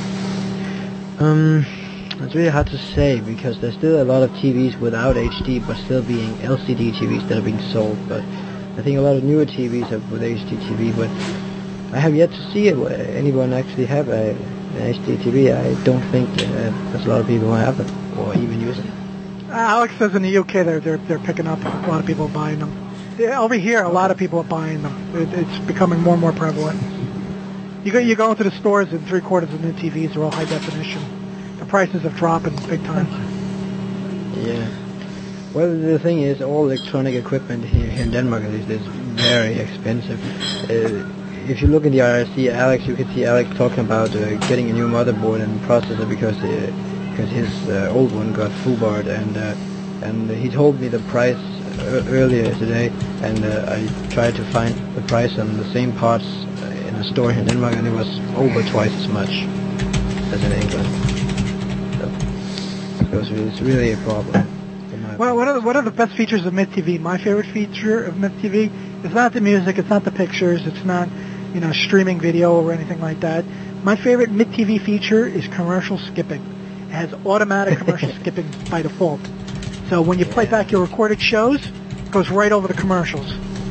Um, it's really hard to say because there's still a lot of T Vs without H D, but still being L C D T Vs that are being sold. But I think a lot of newer T Vs have with H D T V, but I have yet to see it. Where anyone actually have a, an H D T V? I don't think uh, there's a lot of people who have it or even use it. Uh, Alex says in the U K they're they're they're picking up. A lot of people are buying them. Yeah, over here, a lot of people are buying them. It, it's becoming more and more prevalent. You go you go into the stores and three quarters of the new T Vs are all high definition. The prices are dropping big time. Yeah. Well, the thing is, all electronic equipment here, here in Denmark at least is very expensive. Uh, if you look in the I R C, Alex, you can see Alex talking about uh, getting a new motherboard and processor because uh, because his uh, old one got foobarred, and uh, and he told me the price uh, earlier today, and uh, I tried to find the price on the same parts uh, in a store here in Denmark, and it was over twice as much as in England. So it was, it's really a problem. Well, what are, the, what are the best features of Mid T V? My favorite feature of Mid T V is not the music, it's not the pictures, it's not, you know, streaming video or anything like that. My favorite Mid T V feature is commercial skipping. It has automatic commercial skipping by default. So when you play back your recorded shows, it goes right over the commercials.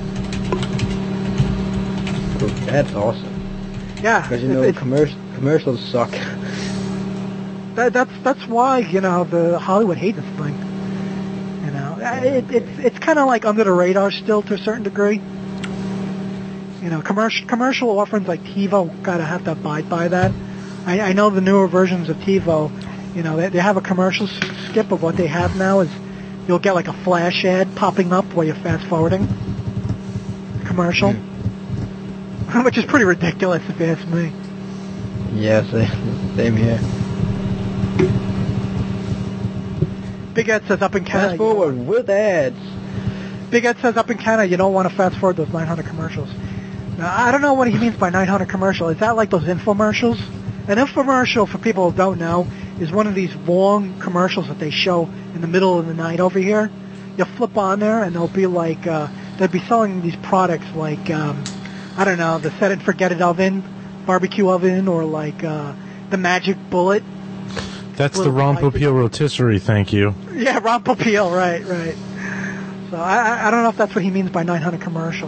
That's awesome. Yeah. Because, you know, it's, commer- commercials suck. That, that's that's why, you know, the Hollywood hate this thing. You know, it, it's it's kind of like under the radar still to a certain degree. You know, commercial commercial offerings like TiVo gotta have to abide by that. I, I know the newer versions of TiVo, you know, they, they have a commercial skip of what they have now is you'll get like a flash ad popping up while you're fast forwarding the commercial, mm. which is pretty ridiculous if you ask me. Yes, same here. Big Ed says up in Canada. Fast forward with ads. Big Ed says up in Canada you don't want to fast forward those nine hundred commercials. Now, I don't know what he means by nine hundred commercial. Is that like those infomercials? An infomercial, for people who don't know, is one of these long commercials that they show in the middle of the night over here. You'll flip on there and they'll be like, uh, they'll be selling these products like, um, I don't know, the Set and Forget It oven, barbecue oven, or like uh, the Magic Bullet. That's the Rompopeel rotisserie, thank you. Yeah, Rompopeel, right, right. So I, I don't know if that's what he means by nine hundred commercial.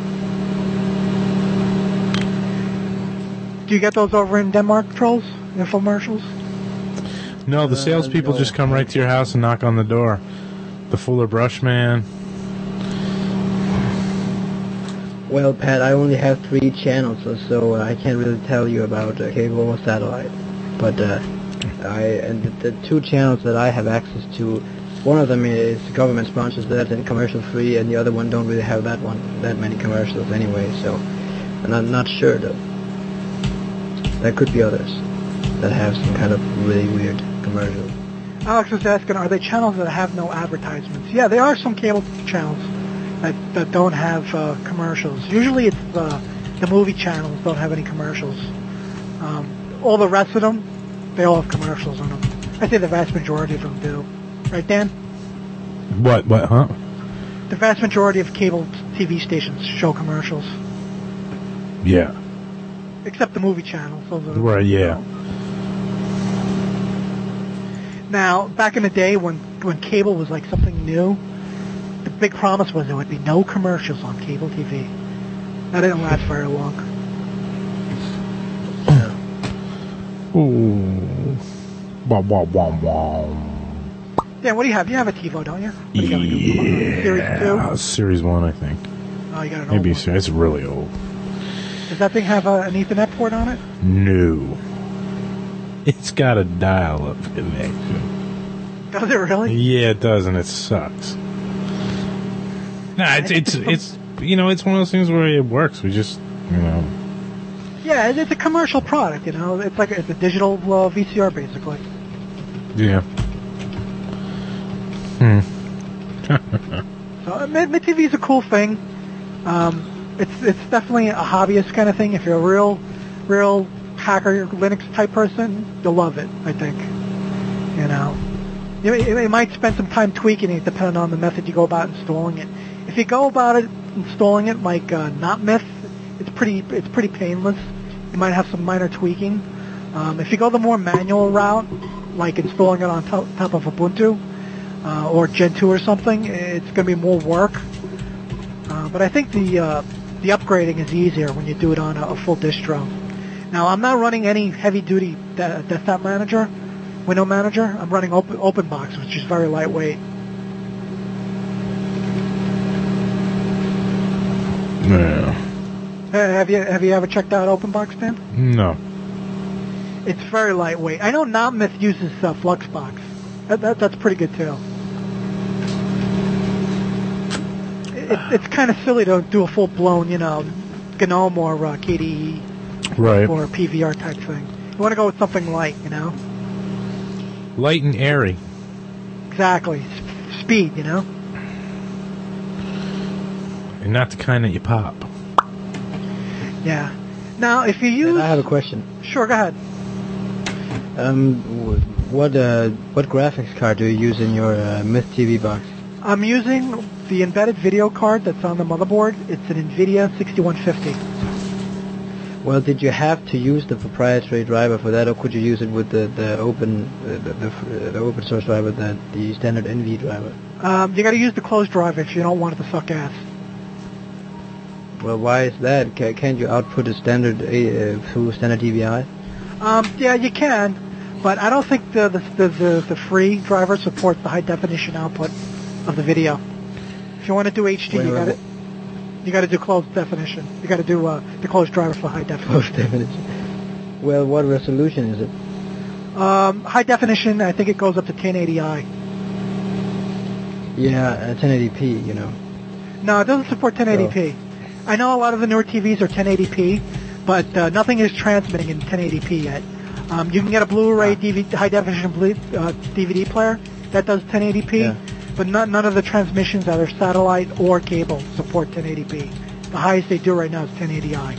Do you get those over in Denmark, Trolls? Infomercials? No, the Uh, salespeople no. just come right to your house and knock on the door. The Fuller Brush Man. Well, Pat, I only have three channels, so, so I can't really tell you about uh, cable or satellite. But uh, I and the, the two channels that I have access to, one of them is government sponsored, so that's in commercial free, and the other one don't really have that one that many commercials anyway. So I'm not, not sure though. There could be others that have some kind of really weird commercials. Alex was asking, are they channels that have no advertisements? Yeah, there are some cable channels that, that don't have uh, commercials. Usually it's uh, the movie channels don't have any commercials. Um, all the rest of them, they all have commercials on them. I say the vast majority of them do. Right, Dan? What, what, huh? The vast majority of cable T V stations show commercials. Yeah. Except the movie channels. Those are the Right, yeah. Now, back in the day when, when cable was like something new, the big promise was there would be no commercials on cable T V. That didn't last very long. Ooh. Wah, wah, wah, wah. Dan, what do you have? You have a TiVo, don't you? What do you got, like a Series two? Uh, Series one, I think. Oh, you got an old Maybe one. Series. It's really old. Does that thing have a, an Ethernet port on it? No. It's got a dial-up connection. Does it really? Yeah, it does, and it sucks. Nah, it's, it's, it's, you know, it's one of those things where it works. We just, you know. Yeah, it- it's a commercial product, you know. It's like a, it's a digital uh, V C R, basically. Yeah. Hmm. So Mid T V is a cool thing. Um, it's it's definitely a hobbyist kind of thing. If you're a real, real hacker Linux type person, you'll love it. I think. You know, you, you might spend some time tweaking it depending on the method you go about installing it. If you go about it installing it like uh, NotMyth, it's pretty it's pretty painless. you might have some minor tweaking. Um, if you go the more manual route, like installing it on top, top of Ubuntu uh, or Gentoo or something, it's going to be more work. Uh, but I think the uh, the upgrading is easier when you do it on a, a full distro. Now, I'm not running any heavy-duty de- desktop manager, window manager. I'm running open, OpenBox, which is very lightweight. Yeah. Uh, have you have you ever checked out OpenBox, Dan? No. It's very lightweight. I know Notmyth uses uh, Fluxbox. That, that, that's pretty good too. It, it's kind of silly to do a full-blown, you know, GNOME or uh, K D E Right. or P V R type thing. You want to go with something light, you know? Light and airy. Exactly. S- speed, you know? And not the kind that you pop. Yeah. Now, if you use... I have a question. Sure, go ahead. Um, wh- what uh, what graphics card do you use in your uh, Myth T V box? I'm using the embedded video card that's on the motherboard. It's an NVIDIA sixty-one fifty. Well, did you have to use the proprietary driver for that, or could you use it with the the open uh, the, the, uh, the open source driver, the the standard N V driver? Um, you got to use the closed driver if you don't want it to suck ass. Well, why is that? Ca- Can't you output a standard uh, through standard D V I? Um, yeah, you can, but I don't think the the, the the the free driver supports the high definition output of the video. If you want to do H D, Wait, you wait, got to you got to do closed definition. You got to do uh, the closed driver for high definition. Closed definition. Well, what resolution is it? Um, high definition, I think it goes up to ten eighty i. Yeah, uh, ten eighty p. You know. No, it doesn't support ten eighty p. I know a lot of the newer T Vs are ten eighty p, but uh, nothing is transmitting in ten eighty p yet. Um, you can get a Blu-ray D V D, high definition ble- uh, D V D player that does ten eighty p, Yeah. but not, none of the transmissions, either satellite or cable, support ten eighty p. The highest they do right now is ten eighty i.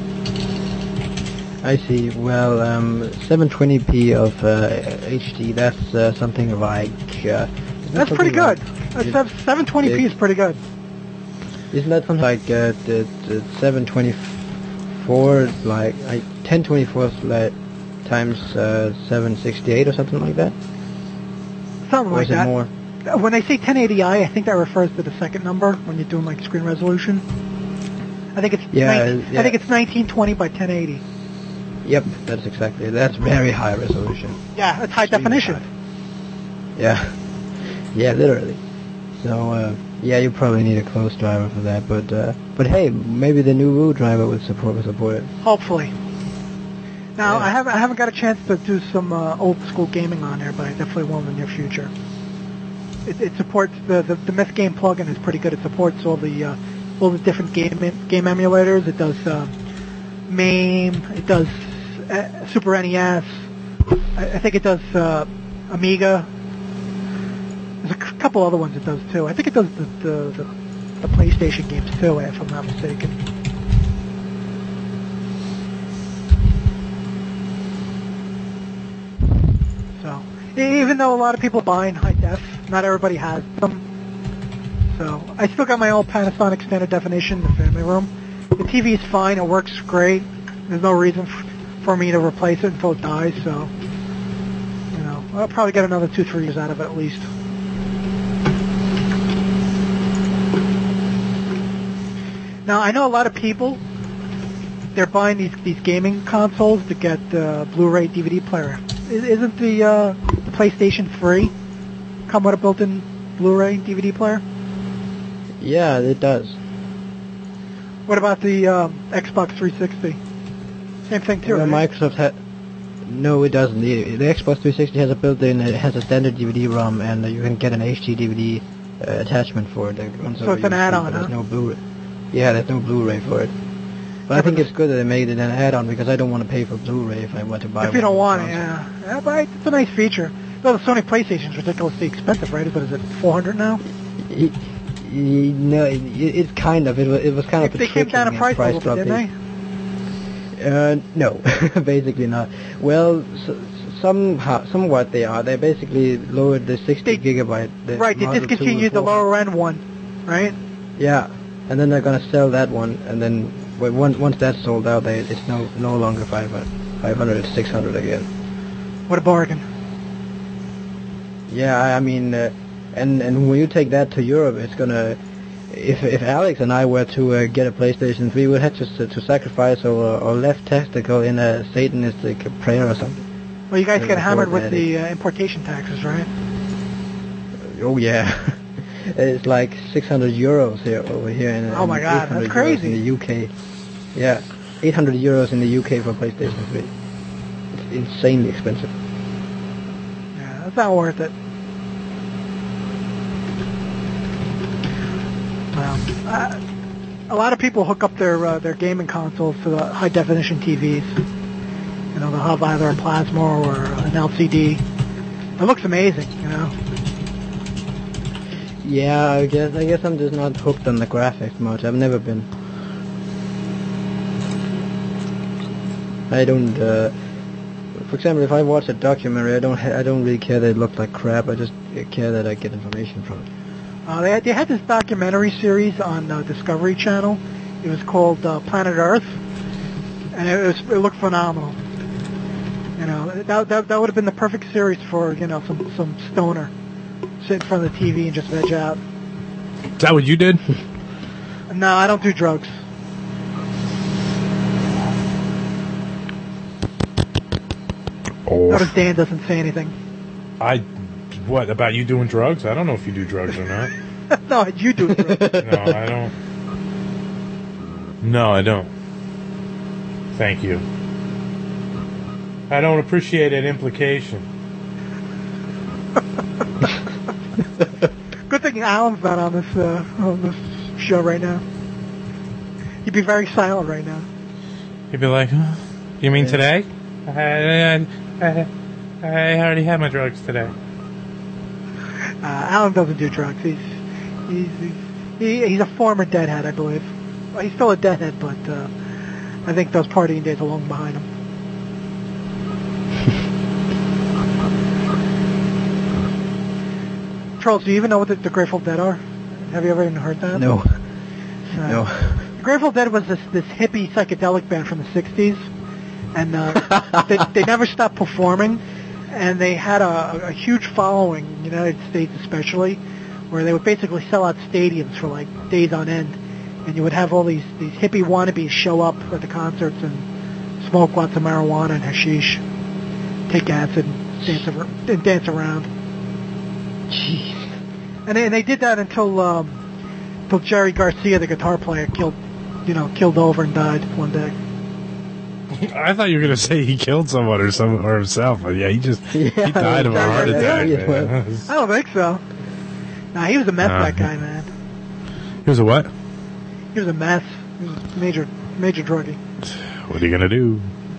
I see. Well, um, seven twenty p of uh, H D. That's uh, something like. Uh, isn't that That's pretty something good. like- That's seven twenty p it- is pretty good. Isn't that something like uh, the, the seven twenty-four, like, like ten twenty-four like, times uh, seven sixty-eight or something like that? Something Or like is it that. more? When they say ten eighty i, I think that refers to the second number when you're doing like screen resolution. I think it's Yeah, nineteen, yeah. I think it's nineteen twenty by ten eighty. Yep, that's exactly. That's very high resolution. Yeah, it's high Extremely definition. high. Yeah, yeah, literally. So uh, yeah, you probably need a close driver for that. But uh, but hey, maybe the new Woo driver would support would support it. Hopefully. Now Yeah. I haven't I haven't got a chance to do some uh, old school gaming on there, but I definitely will in the near future. It, it supports the, the the Myth Game plugin is pretty good. It supports all the uh, all the different game game emulators. It does uh, MAME. It does uh, Super N E S. I, I think it does uh, Amiga. There's a c- couple other ones it does too. I think it does the the, the, the PlayStation games too, if I'm not mistaken. So, e- even though a lot of people are buying high def, not everybody has them. So, I still got my old Panasonic standard definition in the family room. The T V is fine. It works great. There's no reason f- for me to replace it until it dies. So, you know, I'll probably get another two, three years out of it at least. Now, I know a lot of people, they're buying these, these gaming consoles to get uh, Blu-ray D V D player. I- Isn't the, uh, the PlayStation free come with a built-in Blu-ray D V D player? Yeah, it does. What about the um, Xbox three sixty? Same thing too, Well, right? Microsoft ha- No, it doesn't. The, the Xbox three sixty has a built-in. It has a standard D V D ROM, and uh, you can get an H D D V D uh, attachment for it. So it's an add-on, There's huh? no Blu-ray. Yeah, there's no Blu-ray for it. But I think it's good that they made it an add-on because I don't want to pay for Blu-ray if I want to buy. If you don't one want for it, the yeah. yeah. But it's a nice feature. Though the Sony PlayStation's ridiculously expensive, right? What is it, four hundred now? console. Y- y- No, it, it's kind of. It was, it was kind of a They came down in tricking price a little bit, drop. didn't they? Uh, no, basically not. Well, s somehow, somewhat they are. They basically lowered the sixty They- gigabyte. The Right, they Model discontinued two the and four. lower end one, right? Yeah, and then they're gonna sell that one, and then but once once that's sold out, they, it's no no longer five hundred. five hundred, it's six hundred again. What a bargain. Yeah, I, I mean, uh, and and when you take that to Europe, it's gonna. If if Alex and I were to uh, get a PlayStation three, we'd have to to, to sacrifice our, our left testicle in a Satanistic prayer or something. Well, you guys Never get hammered afford with that. the uh, importation taxes, right? Oh yeah, it's like six hundred euros here over here. In, Oh my God, and that's eight hundred euros crazy. in the U K. Yeah, eight hundred euros in the U K for PlayStation three. It's insanely expensive. Yeah, that's not worth it. Well, uh, a lot of people hook up their uh, their gaming consoles to the high definition T Vs. You know, they'll have either a plasma or an L C D. It looks amazing, you know. Yeah, I guess I guess I'm just not hooked on the graphics much. I've never been. I don't. Uh, for example, if I watch a documentary, I don't. Ha- I don't really care that it looks like crap. I just care that I get information from it. Uh, they, they had this documentary series on uh, Discovery Channel. It was called uh, Planet Earth, and it, was, it looked phenomenal. You know, that, that that would have been the perfect series for, you know, some some stoner sit in front of the T V and just veg out. Is that what you did? No, I don't do drugs. Oh, Notice Dan doesn't say anything. I. What about you doing drugs? I don't know if you do drugs or not. No, you do drugs. No, I don't. No, I don't. Thank you. I don't appreciate that implication. Good thing Alan's not on this uh, on this show right now. He'd be very silent right now. He'd be like, huh? You mean today? I, I, I, I already had my drugs today. Uh, Alan doesn't do drugs. He's he's he's, he, he's a former deadhead, I believe. Well, he's still a deadhead, but uh, I think those partying days are long behind him. Charles, do you even know what the, the Grateful Dead are? Have you ever even heard that? No. Uh, No. The Grateful Dead was this this hippie psychedelic band from the sixties, and uh, they they never stopped performing, and they had a, a huge following in the United States especially, where they would basically sell out stadiums for like days on end, and you would have all these these hippie wannabes show up at the concerts and smoke lots of marijuana and hashish, take acid, and dance, ar- and dance around. Jeez. And they, and they did that until um, until Jerry Garcia, the guitar player, killed, you know, killed over and died one day. I thought you were gonna say he killed someone or some or himself, but yeah, he just Yeah, he died of a heart yeah, attack. yeah. Man. I don't think so. Nah, he was a mess, Uh, that guy, man. He was a what? He was a mess. He was a major, major druggie. What are you gonna do?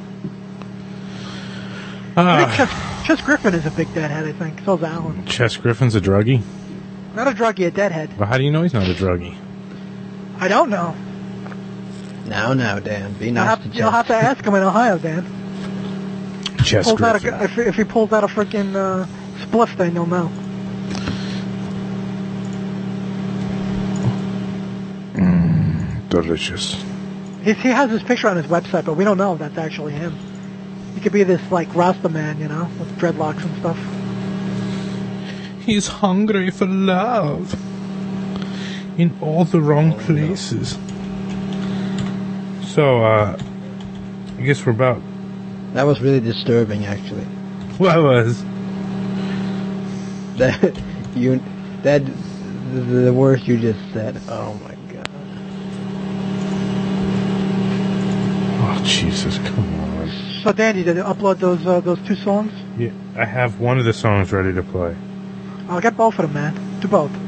I think Ah, Chess, Chess Griffin is a big deadhead, I think. So's Alan. Chess Griffin's a druggie. Not a druggie, a deadhead. But how do you know he's not a druggie? I don't know. Now, now, Dan, be You'll nice have, to you'll have Jeff. to ask him in Ohio, Dan. Chess Pulls out Griffin. a, if, if he pulls out a freaking uh, spliff, then you'll know. Delicious. He's, he has his picture on his website, but we don't know if that's actually him. He could be this, like, Rasta man, you know, with dreadlocks and stuff. He's hungry for love. In all the wrong places. So, uh, I guess we're about. That was really disturbing, actually. What was? That you, that the, the words you just said. Oh my god. Oh, Jesus, come on. So, Danny, did you upload those uh, those two songs? Yeah, I have one of the songs ready to play. I'll get both of them, man. Do both.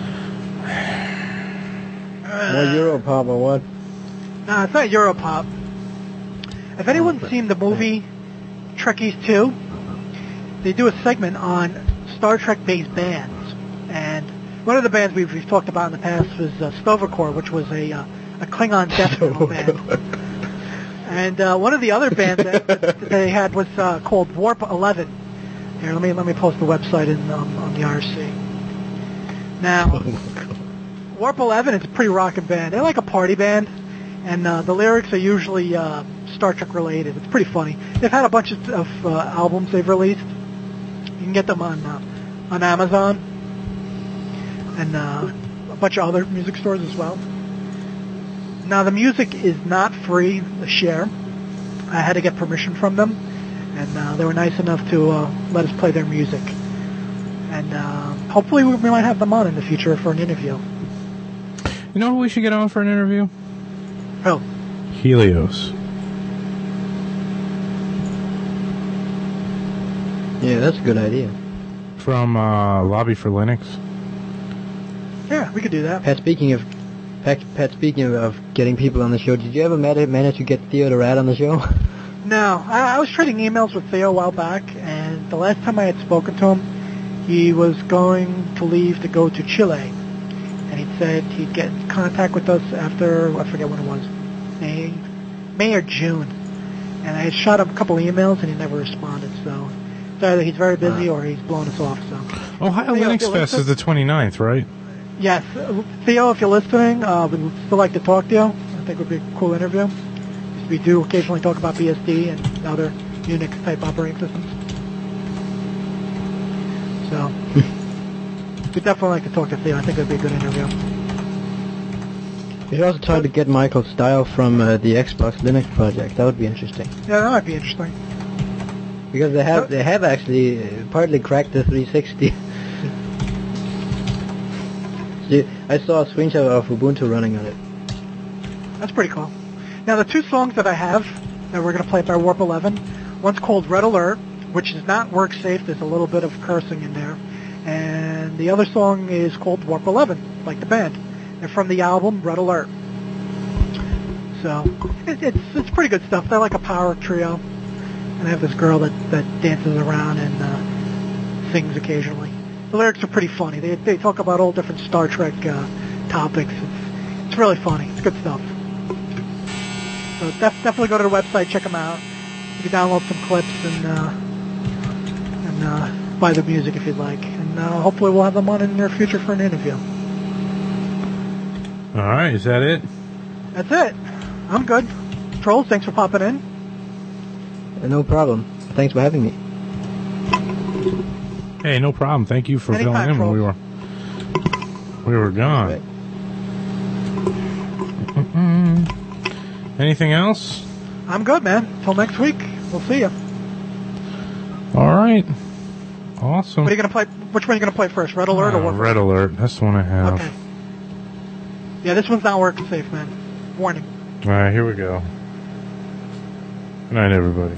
More Europop or what? Nah, it's not Europop. If anyone's seen the movie Trekkies two, they do a segment on Star Trek-based bands. And one of the bands we've, we've talked about in the past was uh, Stovercore, which was a uh, a Klingon death metal band. And uh, one of the other bands that, that they had was uh, called Warp eleven. Here, let me let me post the website in um, on the I R C. Now, Warp eleven is a pretty rockin' band. They're like a party band. and uh, the lyrics are usually uh, Star Trek related. It's pretty funny. They've had a bunch of, of uh, albums they've released. You can get them on uh, on Amazon and uh, a bunch of other music stores as well. Now the music is not free to share. I had to get permission from them, and uh, they were nice enough to uh, let us play their music. And uh, hopefully we, we might have them on in the future for an interview. You know who we should get on for an interview? Oh. Helios. Yeah, that's a good idea. From uh, Lobby for Linux. Yeah, we could do that. Pat, speaking of Pat, Pat, speaking of, of getting people on the show, did you ever manage, manage to get Theo the Rat on the show? No, I, I was trading emails with Theo a while back, and the last time I had spoken to him, he was going to leave to go to Chile, and he said he'd get in contact with us after, I forget when it was, May, May or June, and I had shot him a couple emails, and he never responded, so it's either he's very busy or he's blowing us off. So Ohio Theo, Linux Fest is the twenty-ninth, right? Yes. Theo, if you're listening, uh, we'd still like to talk to you. I think it would be a cool interview. We do occasionally talk about B S D and other Unix-type operating systems. So, we'd definitely like to talk to Theo. I think it would be a good interview. We should also try to get Michael Style from uh, the Xbox Linux project. That would be interesting. Yeah, that might be interesting. Because they have they have actually uh, partly cracked the three sixty. I saw a screenshot of Ubuntu running on it. That's pretty cool. Now, the two songs that I have that we're going to play by Warp eleven, one's called Red Alert, which is not work safe. There's a little bit of cursing in there. And the other song is called Warp eleven, like the band. They're from the album Red Alert. So, it, it's it's pretty good stuff. They're like a power trio. And I have this girl that, that dances around and uh, sings occasionally. The lyrics are pretty funny. They they talk about all different Star Trek uh, topics. It's, it's really funny. It's good stuff. So def- definitely go to the website, check them out. You can download some clips and uh, and uh, buy the music if you'd like. And uh, hopefully we'll have them on in the near future for an interview. All right, is that it? That's it. I'm good. Trolls, thanks for popping in. Uh, no problem. Thanks for having me. Hey, no problem. Thank you for Anytime, filling in when we were we were gone. Right. Mm-mm. Anything else? I'm good, man. Till next week. We'll see you. All right. Awesome. What are you gonna play? Which one are you gonna play first? Red Alert or Uh, what? Red Alert. That's the one I have. Okay. Yeah, this one's not working safe, man. Warning. All right, here we go. Good night, everybody.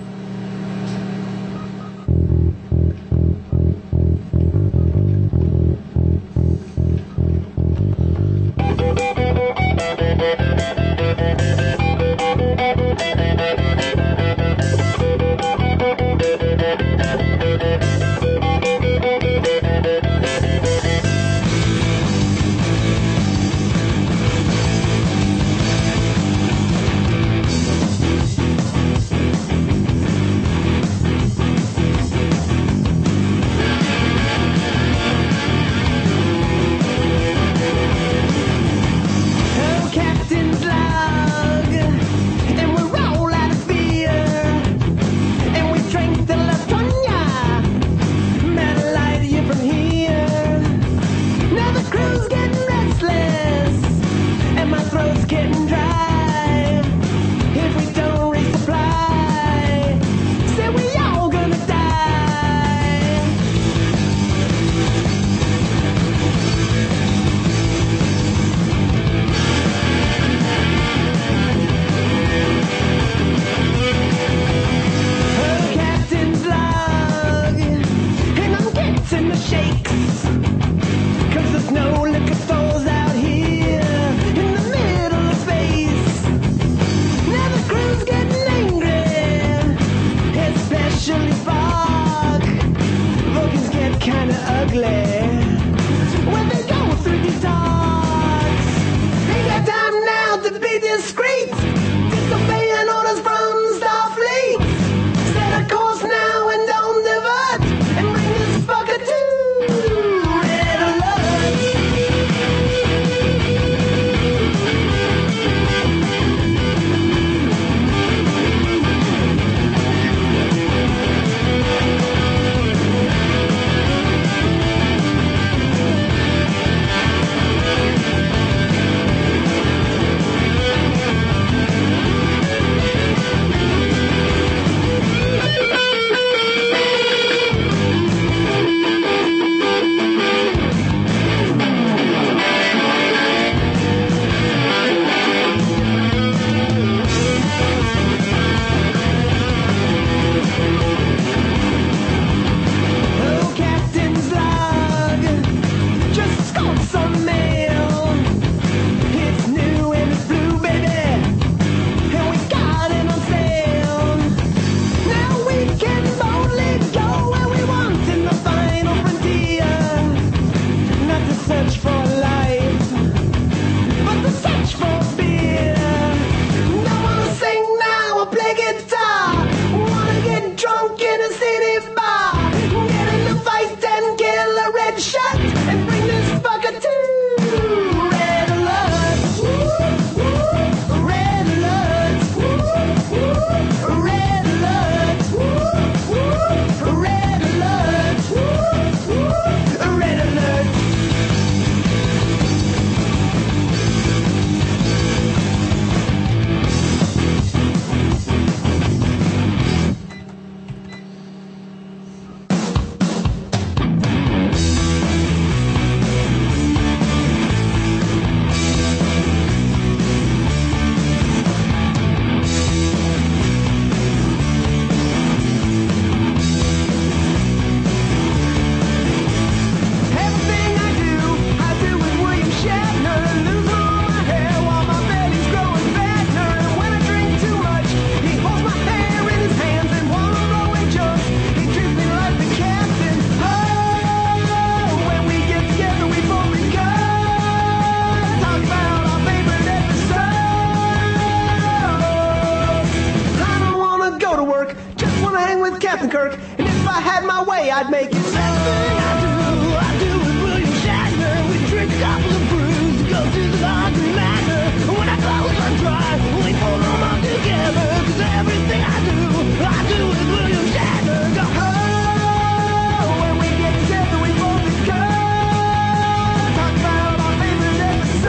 couple of brews, go to the laundry matter. When I close I dry, we pull them all together. Cause everything I do, I do with William Shatner. Go, oh, when we get together we both discuss. Talk about our favorite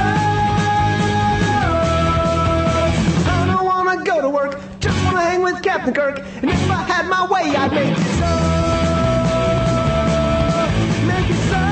episodes. I don't wanna go to work, just wanna hang with Captain Kirk. And if I had my way, I'd make it so. Make it so.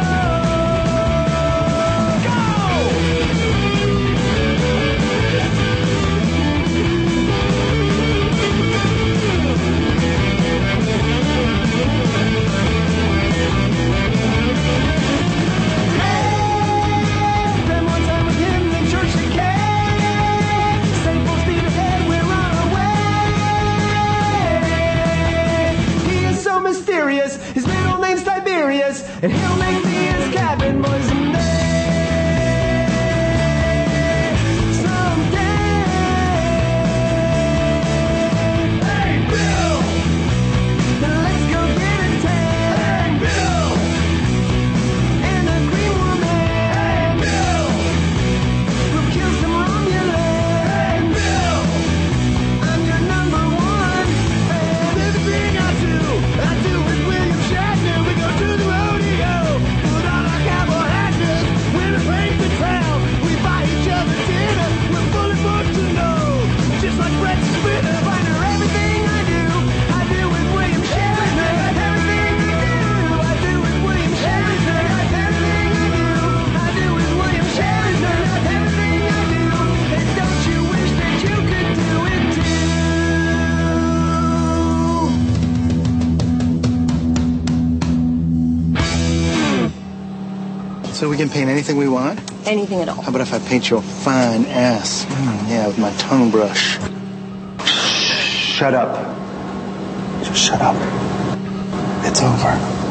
His middle name's Tiberius, and he'll make me his cabin boy someday. Someday. Hey, Bill! Now let's go get a tan. Hey, Bill! And a green woman. Hey, Bill! We'll kill some Romulans. Hey, Bill! I'm your number one. And everything I do, I do with William Shatner. We go to the rodeo, put on our cowboy hatches, we're a paint the town, we buy each other dinner, we're fully booked to know, just like Brett Spinner. Finder, everything I do, I do with William Shatner. Everything I do, I do with William Shatner. Everything I do, I do with William Shatner. Everything I do, and don't you wish that you could do it too? So we can paint anything we want? Anything at all. How about if I paint you a fine ass? Mm, yeah, with my tongue brush. Shut up. Just shut up. It's over.